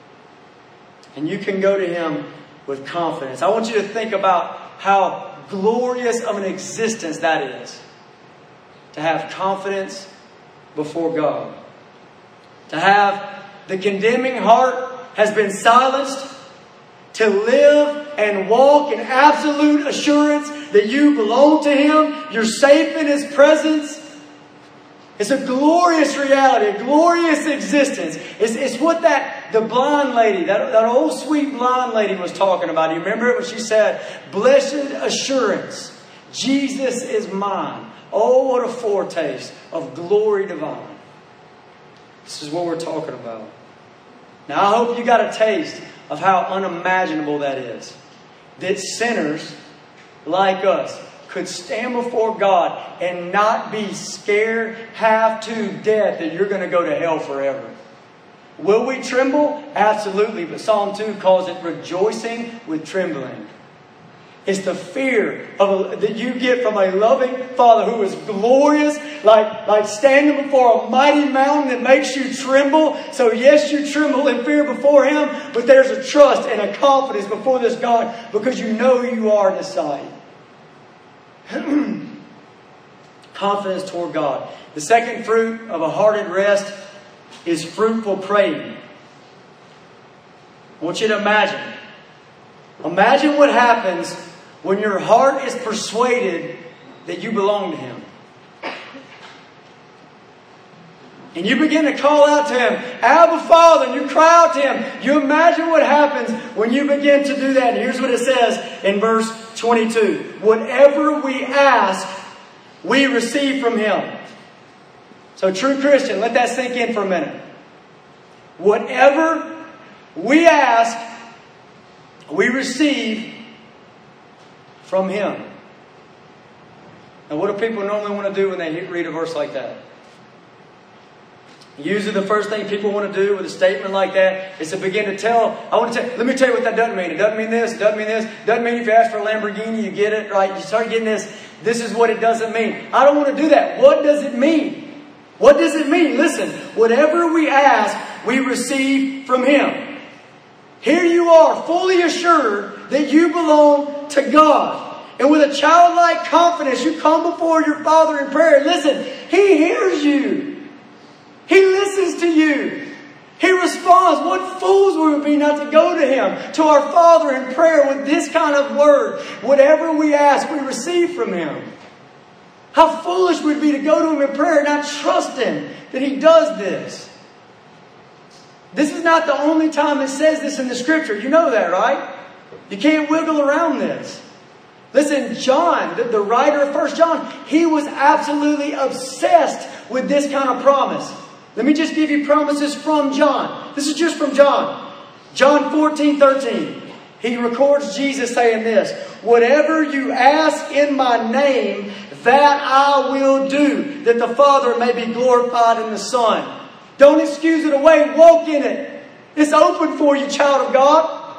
And you can go to Him with confidence. I want you to think about how glorious of an existence that is. To have confidence before God. To have the condemning heart has been silenced. To live and walk in absolute assurance that you belong to Him. You're safe in His presence. It's a glorious reality, a glorious existence. It's, it's what that the blind lady, that, that old sweet blind lady was talking about. Do you remember it when she said, blessed assurance, Jesus is mine. Oh, what a foretaste of glory divine. This is what we're talking about. Now, I hope you got a taste of how unimaginable that is. That sinners like us could stand before God and not be scared half to death that you're going to go to hell forever. Will we tremble? Absolutely. But Psalm two calls it rejoicing with trembling. It's the fear of a, that you get from a loving Father who is glorious, like, like standing before a mighty mountain that makes you tremble. So yes, you tremble in fear before Him, but there's a trust and a confidence before this God because you know who you are in His sight. Confidence toward God. The second fruit of a heart at rest is fruitful praying. I want you to imagine. Imagine what happens when your heart is persuaded that you belong to Him. And you begin to call out to Him, Abba Father, and you cry out to Him. You imagine what happens when you begin to do that. And here's what it says in verse twenty-two. Whatever we ask, we receive from Him. So true Christian, let that sink in for a minute. Whatever we ask, we receive from Him. Now, what do people normally want to do when they read a verse like that? Usually the first thing people want to do with a statement like that is to begin to tell, I want to tell, let me tell you what that doesn't mean. It doesn't mean this, it doesn't mean this. It doesn't mean if you ask for a Lamborghini, you get it, right? You start getting this, this is what it doesn't mean. I don't want to do that. What does it mean? What does it mean? Listen, whatever we ask, we receive from Him. Here you are, fully assured that you belong to God. And with a childlike confidence, you come before your Father in prayer. Listen, He hears you. He listens to you. He responds. What fools we would be not to go to Him, to our Father in prayer with this kind of word. Whatever we ask, we receive from Him. How foolish we'd be to go to Him in prayer and not trust Him that He does this. This is not the only time it says this in the Scripture. You know that, right? You can't wiggle around this. Listen, John, the, the writer of First John, he was absolutely obsessed with this kind of promise. Let me just give you promises from John. This is just from John. John fourteen thirteen. He records Jesus saying this. Whatever you ask in my name, that I will do, that the Father may be glorified in the Son. Don't excuse it away. Walk in it. It's open for you, child of God.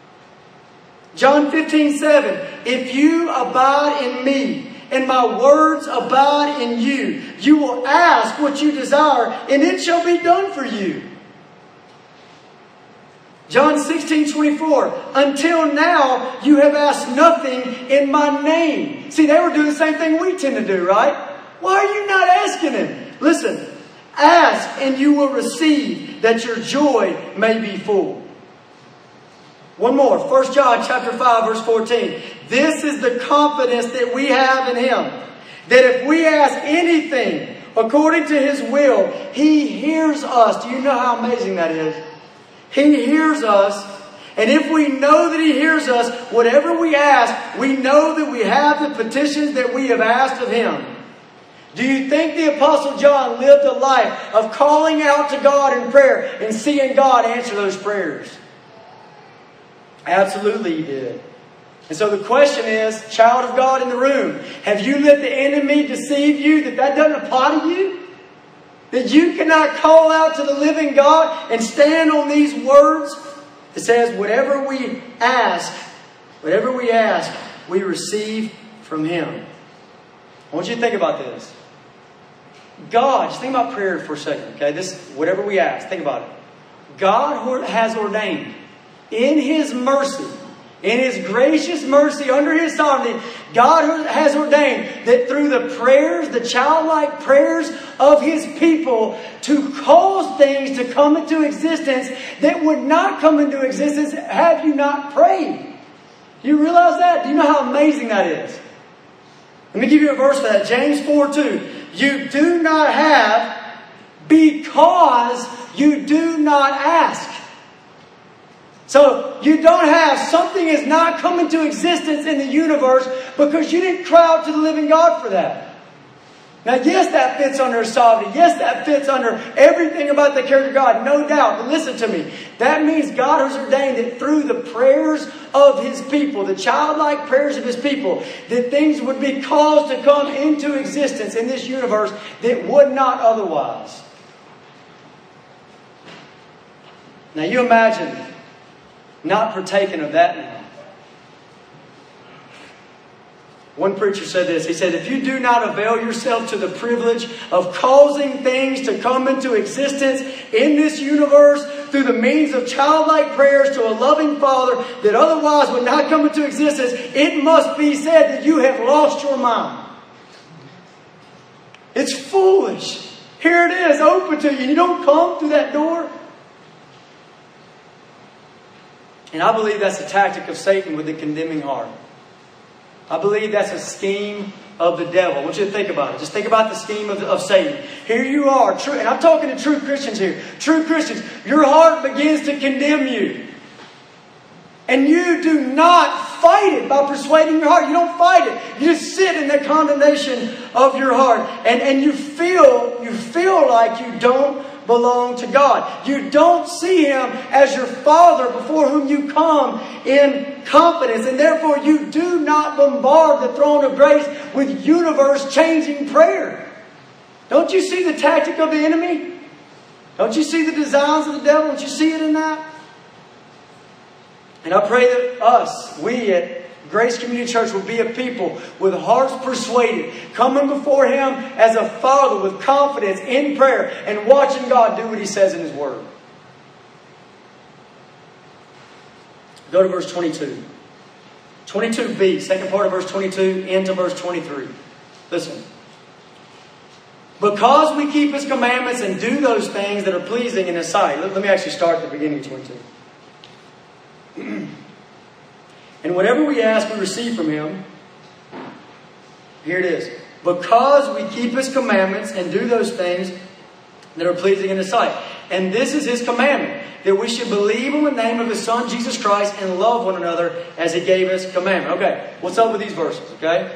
John fifteen seven. If you abide in me, and my words abide in you, you will ask what you desire, and it shall be done for you. John sixteen twenty-four, until now you have asked nothing in my name. See, they were doing the same thing we tend to do, right? Why are you not asking him? Listen, ask and you will receive, that your joy may be full. One more, First John chapter five, verse fourteen. This is the confidence that we have in Him, that if we ask anything according to His will, He hears us. Do you know how amazing that is? He hears us. And if we know that He hears us, whatever we ask, we know that we have the petitions that we have asked of Him. Do you think the Apostle John lived a life of calling out to God in prayer and seeing God answer those prayers? Absolutely he did. And so the question is, child of God in the room, have you let the enemy deceive you that that doesn't apply to you? That you cannot call out to the living God and stand on these words? It says, whatever we ask, whatever we ask, we receive from Him. I want you to think about this. God, just think about prayer for a second, okay? This, whatever we ask, think about it. God has ordained in His mercy, in His gracious mercy, under His sovereignty, God has ordained that through the prayers, the childlike prayers of His people, to cause things to come into existence that would not come into existence had you not prayed. Do you realize that? Do you know how amazing that is? Let me give you a verse for that. James four two. You do not have because you do not ask. So you don't have, something is not come into existence in the universe because you didn't cry out to the living God for that. Now yes, that fits under sovereignty. Yes, that fits under everything about the character of God, no doubt. But listen to me. That means God has ordained that through the prayers of His people, the childlike prayers of His people, that things would be caused to come into existence in this universe that would not otherwise. Now you imagine not partaking of that now. One preacher said this. He said, if you do not avail yourself to the privilege of causing things to come into existence in this universe through the means of childlike prayers to a loving Father that otherwise would not come into existence, it must be said that you have lost your mind. It's foolish. Here it is, open to you. You don't come through that door. And I believe that's a tactic of Satan with a condemning heart. I believe that's a scheme of the devil. I want you to think about it. Just think about the scheme of, of Satan. Here you are, true, and I'm talking to true Christians here. True Christians, your heart begins to condemn you. And you do not fight it by persuading your heart. You don't fight it. You just sit in the condemnation of your heart. And, and you feel, you feel like you don't belong to God. You don't see Him as your Father before whom you come in confidence. And therefore you do not bombard the throne of grace with universe-changing prayer. Don't you see the tactic of the enemy? Don't you see the designs of the devil? Don't you see it in that? And I pray that us, we at Grace Community Church, will be a people with hearts persuaded, coming before Him as a Father with confidence in prayer and watching God do what He says in His Word. Go to verse twenty-two. twenty-two b, second part of verse twenty-two, into verse twenty-three. Listen. Because we keep His commandments and do those things that are pleasing in His sight. Let, let me actually start at the beginning of twenty-two. And whatever we ask, we receive from Him. Here it is. Because we keep His commandments and do those things that are pleasing in His sight. And this is His commandment, that we should believe in the name of His Son, Jesus Christ, and love one another as He gave us commandment. Okay, what's up with these verses, okay?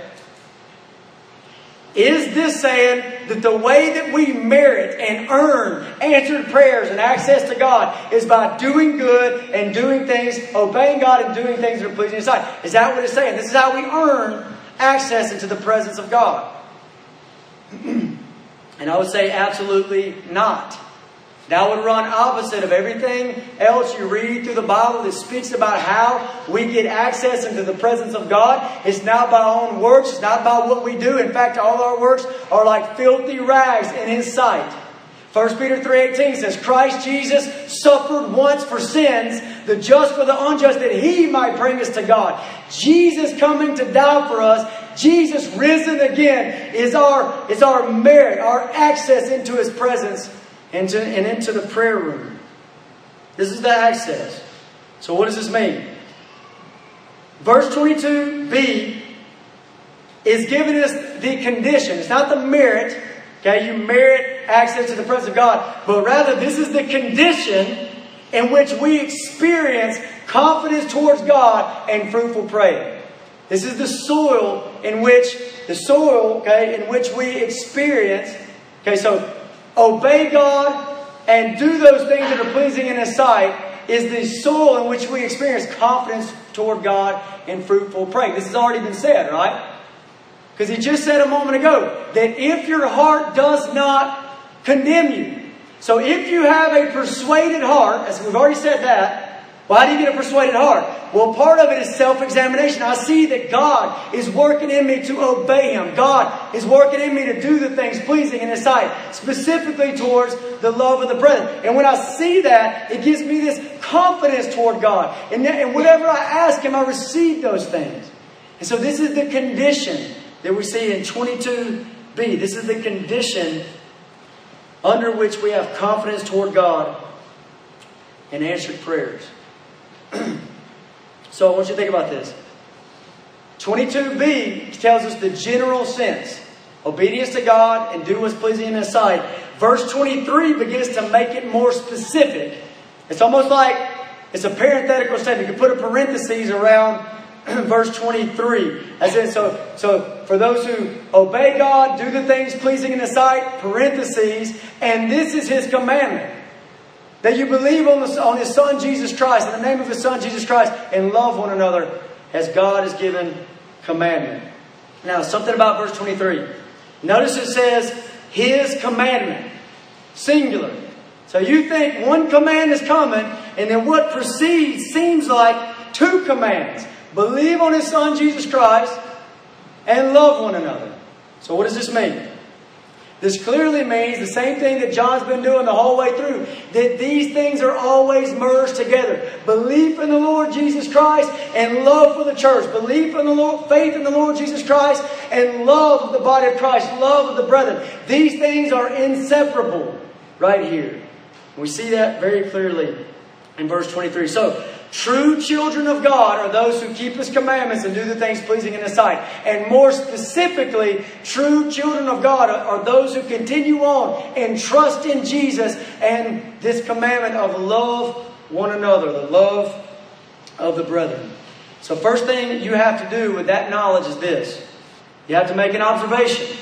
Is this saying that the way that we merit and earn answered prayers and access to God is by doing good and doing things, obeying God and doing things that are pleasing in His sight? Is that what it's saying? This is how we earn access into the presence of God. And I would say absolutely not. That would run opposite of everything else you read through the Bible that speaks about how we get access into the presence of God. It's not by our own works. It's not by what we do. In fact, all our works are like filthy rags in His sight. First Peter three eighteen says, Christ Jesus suffered once for sins, the just for the unjust, that He might bring us to God. Jesus coming to die for us, Jesus risen again, is our, is our merit, our access into His presence and, to, and into the prayer room. This is the access. So what does this mean? Verse twenty-two b is giving us the condition. It's not the merit. Okay, you merit access to the presence of God. But rather, this is the condition in which we experience confidence towards God and fruitful praying. This is the soil in which, the soil, okay, in which we experience. Okay, so obey God and do those things that are pleasing in His sight is the soil in which we experience confidence toward God and fruitful praying. This has already been said, right? Because He just said a moment ago that if your heart does not condemn you. So if you have a persuaded heart, as we've already said that, well, how do you get a persuaded heart? Well, part of it is self-examination. I see that God is working in me to obey Him. God is working in me to do the things pleasing in His sight, specifically towards the love of the brethren. And when I see that, it gives me this confidence toward God. And, and whatever I ask Him, I receive those things. And so this is the condition that we see in twenty-two b. This is the condition under which we have confidence toward God and answered prayers. So I want you to think about this. twenty-two b tells us the general sense. Obedience to God and do what's pleasing in His sight. Verse twenty-three begins to make it more specific. It's almost like it's a parenthetical statement. You can put a parenthesis around verse twenty-three. As in, so, so for those who obey God, do the things pleasing in His sight, parentheses, and this is His commandment. That you believe on, the, on His Son Jesus Christ, in the name of His Son Jesus Christ, and love one another as God has given commandment. Now, something about verse twenty-three. Notice it says, His commandment. Singular. So you think one command is coming, and then what precedes seems like two commands. Believe on His Son Jesus Christ and love one another. So what does this mean? This clearly means the same thing that John's been doing the whole way through. That these things are always merged together. Belief in the Lord Jesus Christ and love for the church. Belief in the Lord, faith in the Lord Jesus Christ and love of the body of Christ. Love of the brethren. These things are inseparable right here. We see that very clearly in verse twenty-three. So, true children of God are those who keep His commandments and do the things pleasing in His sight. And more specifically, true children of God are those who continue on and trust in Jesus and this commandment of love one another, the love of the brethren. So first thing you have to do with that knowledge is this. You have to make an observation.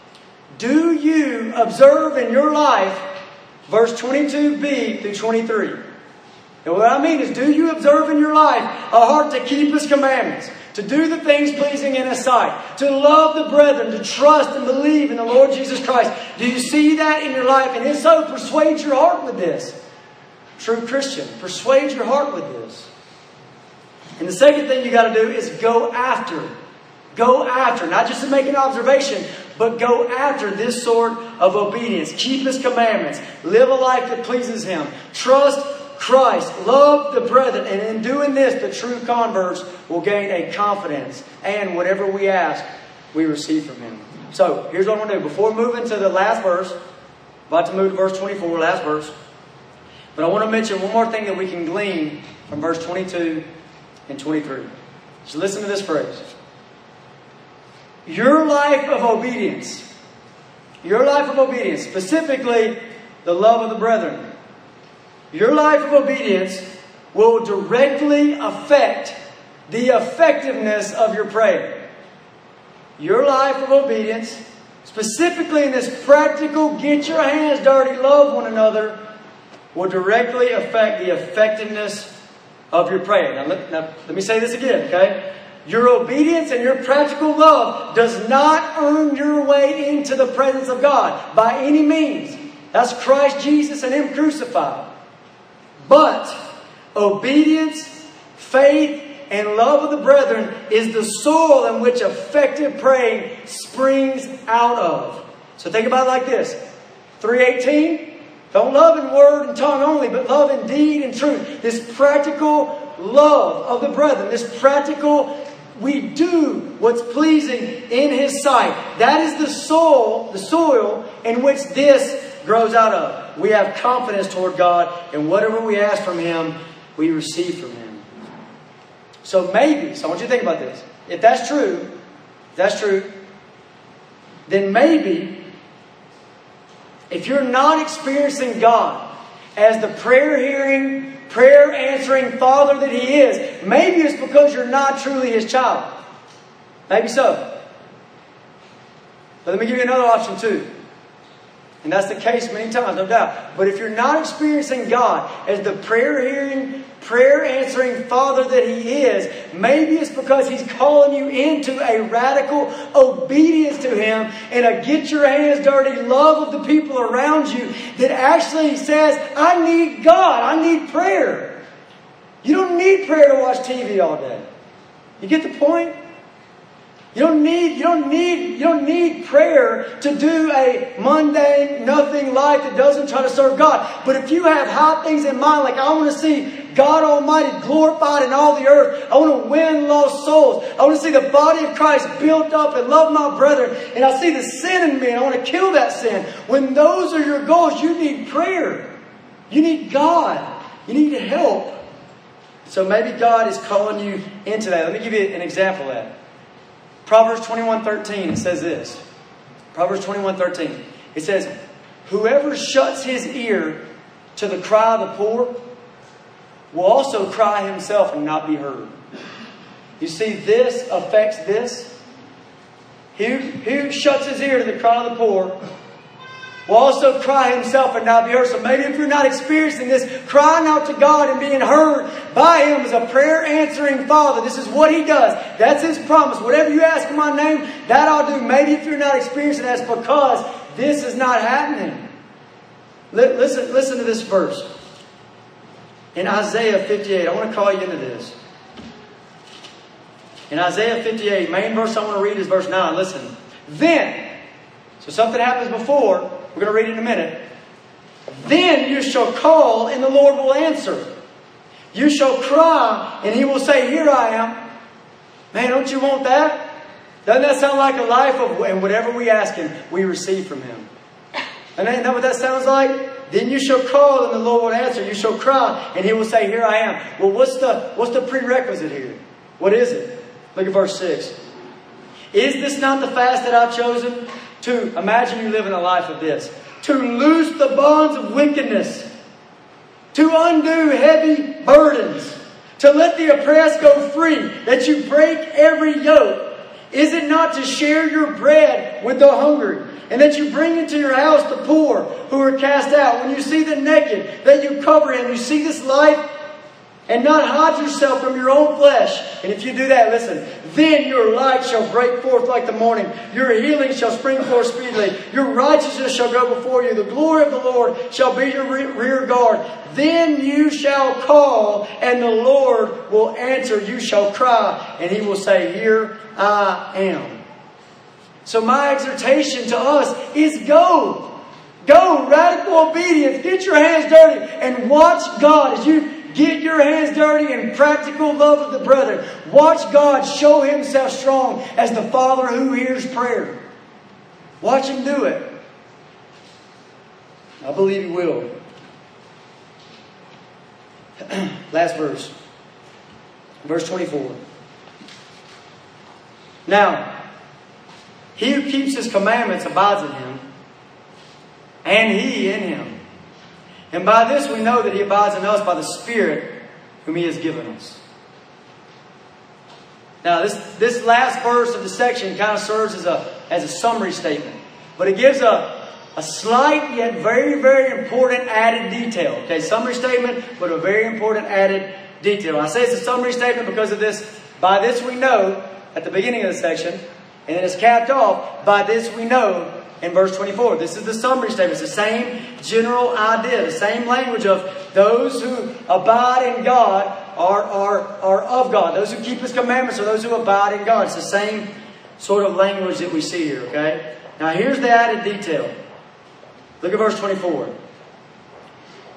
Do you observe in your life verse twenty-two b through twenty-three? And what I mean is, do you observe in your life a heart to keep His commandments, to do the things pleasing in His sight, to love the brethren, to trust and believe in the Lord Jesus Christ? Do you see that in your life? And if so, persuade your heart with this. True Christian, persuade your heart with this. And the second thing you got to do is go after. Go after, not just to make an observation, but go after this sort of obedience. Keep His commandments. Live a life that pleases Him. Trust Christ, love the brethren, and in doing this, the true converts will gain a confidence, and whatever we ask, we receive from Him. So, here's what I'm going to do. Before moving to the last verse, about to move to verse twenty-four, last verse, but I want to mention one more thing that we can glean from verse twenty-two and twenty-three. So listen to this phrase. Your life of obedience, your life of obedience, specifically the love of the brethren, your life of obedience will directly affect the effectiveness of your prayer. Your life of obedience, specifically in this practical, get your hands dirty, love one another, will directly affect the effectiveness of your prayer. Now let, now, let me say this again, okay? Your obedience and your practical love does not earn your way into the presence of God by any means. That's Christ Jesus and Him crucified. But obedience, faith, and love of the brethren is the soil in which effective praying springs out of. So think about it like this. three eighteen, Don't love in word and tongue only, but love in deed and truth. This practical love of the brethren. This practical, we do what's pleasing in His sight. That is the soil, the soil in which this grows out of. We have confidence toward God, and whatever we ask from Him, we receive from Him. So maybe, so I want you to think about this. If that's true, if that's true, then maybe if you're not experiencing God as the prayer hearing, prayer answering Father that He is, maybe it's because you're not truly His child. Maybe so. But let me give you another option too. And that's the case many times, no doubt. But if you're not experiencing God as the prayer hearing, prayer answering Father that He is, maybe it's because He's calling you into a radical obedience to Him and a get your hands dirty love of the people around you that actually says, I need God. I need prayer. You don't need prayer to watch T V all day. You get the point? You don't need, you don't need, you don't need prayer to do a mundane, nothing life that doesn't try to serve God. But if you have high things in mind, like I want to see God Almighty glorified in all the earth. I want to win lost souls. I want to see the body of Christ built up and love my brethren. And I see the sin in me and I want to kill that sin. When those are your goals, you need prayer. You need God. You need help. So maybe God is calling you into that. Let me give you an example of that. Proverbs twenty-one thirteen, it says this. Proverbs twenty-one thirteen. It says, whoever shuts his ear to the cry of the poor will also cry himself and not be heard. You see, this affects this. He who shuts his ear to the cry of the poor will also cry himself and not be heard. So maybe if you're not experiencing this, crying out to God and being heard by Him as a prayer answering Father, this is what He does. That's His promise. Whatever you ask in my name, that I'll do. Maybe if you're not experiencing that, it's because this is not happening. Listen, listen to this verse. In Isaiah fifty-eight, I want to call you into this. In Isaiah fifty-eight, main verse I want to read is verse nine. Listen. Then, so something happens before. We're going to read it in a minute. Then you shall call and the Lord will answer. You shall cry and He will say, here I am. Man, don't you want that? Doesn't that sound like a life of, and whatever we ask Him, we receive from Him? And ain't that what that sounds like? Then you shall call and the Lord will answer. You shall cry and He will say, here I am. Well, what's the, what's the prerequisite here? What is it? Look at verse six. Is this not the fast that I've chosen? To, imagine you live in a life of this. To loose the bonds of wickedness. To undo heavy burdens. To let the oppressed go free. That you break every yoke. Is it not to share your bread with the hungry? And that you bring into your house the poor who are cast out. When you see the naked, that you cover him. You see this life and not hide yourself from your own flesh. And if you do that, listen, then your light shall break forth like the morning. Your healing shall spring forth speedily. Your righteousness shall go before you. The glory of the Lord shall be your rear guard. Then you shall call, and the Lord will answer. You shall cry, and He will say, here I am. So my exhortation to us is go. Go, radical obedience. Get your hands dirty and watch God as you get your hands dirty in practical love of the brethren. Watch God show Himself strong as the Father who hears prayer. Watch Him do it. I believe He will. Last verse. Verse twenty-four. Now, he who keeps His commandments abides in Him, and He in Him. And by this we know that He abides in us by the Spirit whom He has given us. Now this, this last verse of the section kind of serves as a, as a summary statement. But it gives a, a slight yet very, very important added detail. Okay, summary statement, but a very important added detail. I say it's a summary statement because of this. By this we know, at the beginning of the section, and then it's capped off, by this we know, in verse twenty-four. This is the summary statement. It's the same general idea. The same language of those who abide in God are, are, are of God. Those who keep His commandments are those who abide in God. It's the same sort of language that we see here. Okay. Now here's the added detail. Look at verse twenty-four.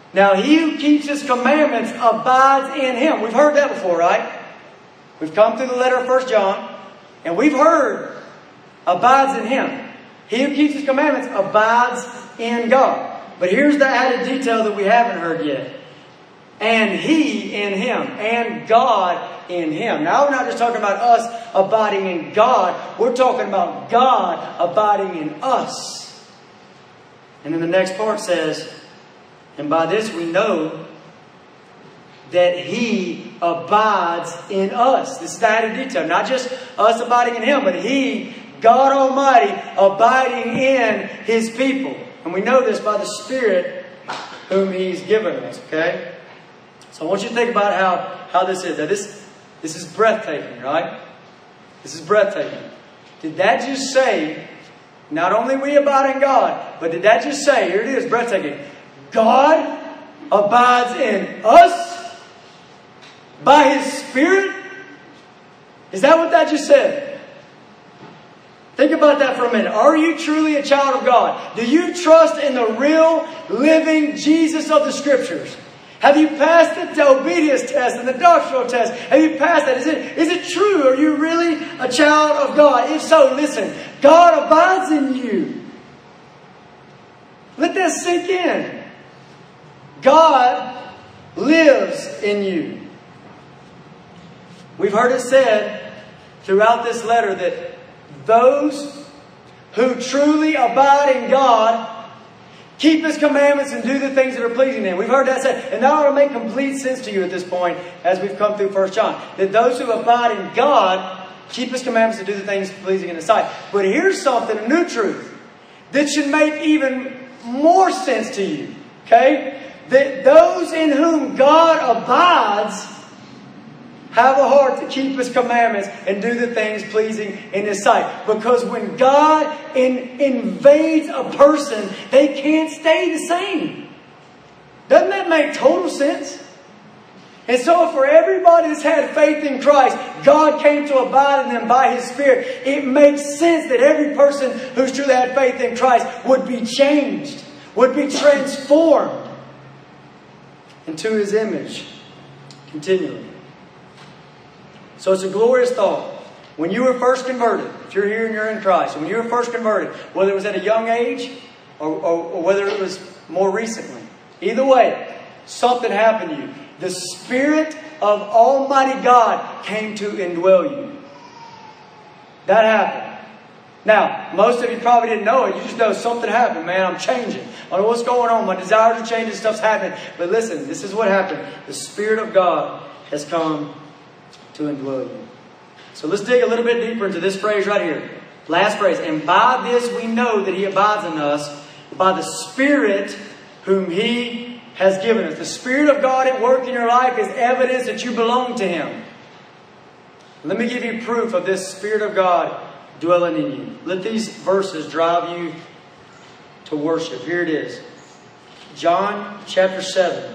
Now he who keeps His commandments abides in Him. We've heard that before, right? We've come through the letter of First John, and we've heard abides in Him. He who keeps His commandments abides in God. But here's the added detail that we haven't heard yet. And He in Him. And God in Him. Now we're not just talking about us abiding in God. We're talking about God abiding in us. And then the next part says, and by this we know that He abides in us. This is the added detail. Not just us abiding in Him, but He, God Almighty, abiding in His people. And we know this by the Spirit whom He's given us. Okay? So I want you to think about how, how this is. Now this, this is breathtaking, right? This is breathtaking. Did that just say, not only we abide in God, but did that just say, here it is, breathtaking, God abides in us by His Spirit? Is that what that just said? Think about that for a minute. Are you truly a child of God? Do you trust in the real, living Jesus of the Scriptures? Have you passed the obedience test and the doctrinal test? Have you passed that? Is it, is it true? Are you really a child of God? If so, listen. God abides in you. Let that sink in. God lives in you. We've heard it said throughout this letter that those who truly abide in God keep His commandments and do the things that are pleasing to Him. We've heard that said. And that ought to make complete sense to you at this point as we've come through First John. That those who abide in God keep His commandments and do the things pleasing in His sight. But here's something, a new truth, that should make even more sense to you. Okay? That those in whom God abides have a heart to keep His commandments and do the things pleasing in His sight. Because when God in, invades a person, they can't stay the same. Doesn't that make total sense? And so for everybody that's had faith in Christ, God came to abide in them by His Spirit. It makes sense that every person who's truly had faith in Christ would be changed, would be transformed into His image continually. So it's a glorious thought. When you were first converted, if you're here and you're in Christ, when you were first converted, whether it was at a young age or, or, or whether it was more recently, either way, something happened to you. The Spirit of Almighty God came to indwell you. That happened. Now, most of you probably didn't know it. You just know something happened, man. I'm changing. I don't know what's going on. My desire to change and stuff's happening. But listen, this is what happened. The Spirit of God has come to indwell you. So let's dig a little bit deeper into this phrase right here. Last phrase. And by this we know that He abides in us by the Spirit whom He has given us. The Spirit of God at work in your life is evidence that you belong to Him. Let me give you proof of this Spirit of God dwelling in you. Let these verses drive you to worship. Here it is. John chapter seven,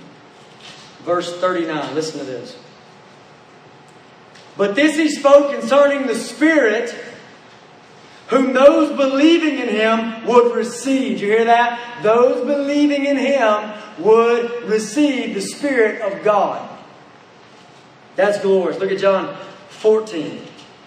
verse thirty-nine. Listen to this. But this He spoke concerning the Spirit, whom those believing in Him would receive. You hear that? Those believing in Him would receive the Spirit of God. That's glorious. Look at John fourteen.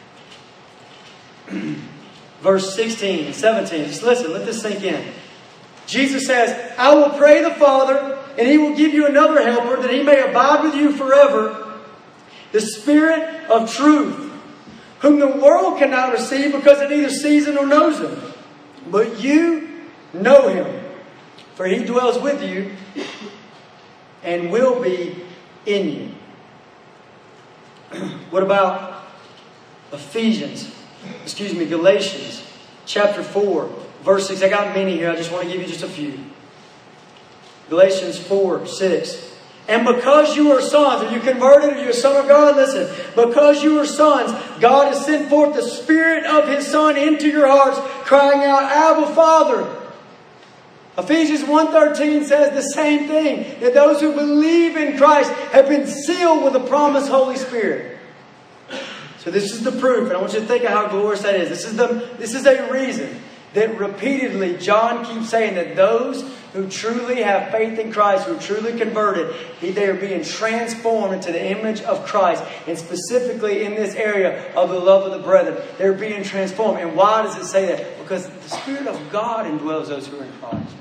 Verse sixteen and seventeen. Just listen. Let this sink in. Jesus says, I will pray the Father, and He will give you another helper, that He may abide with you forever. The Spirit of truth, whom the world cannot receive because it neither sees Him nor knows Him. But you know Him, for He dwells with you and will be in you. What about Ephesians? Excuse me, Galatians chapter four, verse six. I got many here. I just want to give you just a few. Galatians four, six. And because you are sons, are you converted? Are you a son of God? Listen. Because you are sons, God has sent forth the Spirit of His Son into your hearts, crying out, Abba, Father. Ephesians one thirteen says the same thing. That those who believe in Christ have been sealed with the promised Holy Spirit. So this is the proof. And I want you to think of how glorious that is. This is, the, this is a reason that repeatedly John keeps saying that those who truly have faith in Christ, who are truly converted, they are being transformed into the image of Christ. And specifically in this area of the love of the brethren, they're being transformed. And why does it say that? Because the Spirit of God indwells those who are in Christ.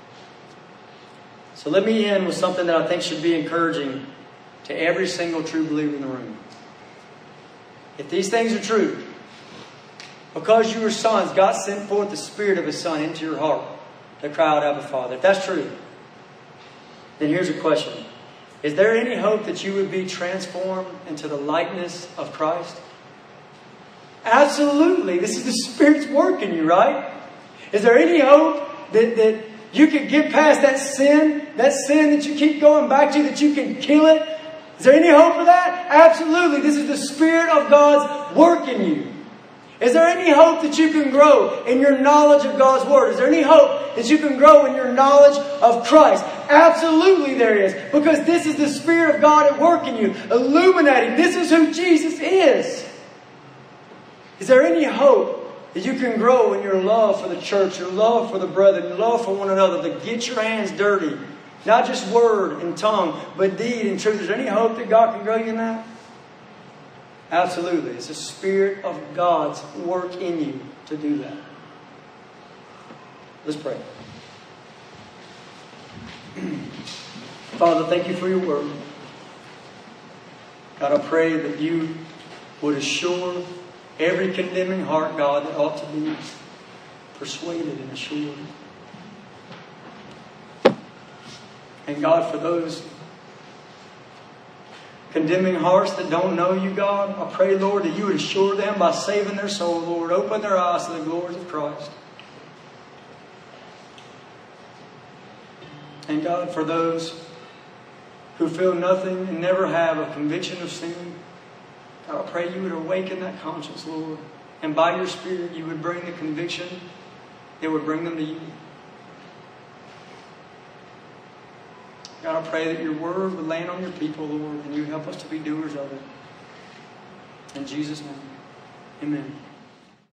So let me end with something that I think should be encouraging to every single true believer in the room. If these things are true, because you are sons, God sent forth the Spirit of His Son into your heart to cry out, Abba, Father. If that's true, then here's a question. Is there any hope that you would be transformed into the likeness of Christ? Absolutely. This is the Spirit's work in you, right? Is there any hope that, that you can get past that sin, that sin that you keep going back to, that you can kill it? Is there any hope for that? Absolutely. This is the Spirit of God's work in you. Is there any hope that you can grow in your knowledge of God's Word? Is there any hope that you can grow in your knowledge of Christ? Absolutely there is. Because this is the Spirit of God at work in you, illuminating. This is who Jesus is. Is there any hope that you can grow in your love for the church, your love for the brethren, your love for one another, to get your hands dirty? Not just word and tongue, but deed and truth. Is there any hope that God can grow you in that? Absolutely. It's the Spirit of God's work in you to do that. Let's pray. Father, thank you for your word. God, I pray that you would assure every condemning heart, God, that ought to be persuaded and assured. And God, for those condemning hearts that don't know you, God, I pray, Lord, that you would assure them by saving their soul, Lord. Open their eyes to the glories of Christ. And God, for those who feel nothing and never have a conviction of sin, God, I pray you would awaken that conscience, Lord. And by your Spirit, you would bring the conviction that would bring them to you. God, I pray that your word would land on your people, Lord, and you would help us to be doers of it. In Jesus' name, amen.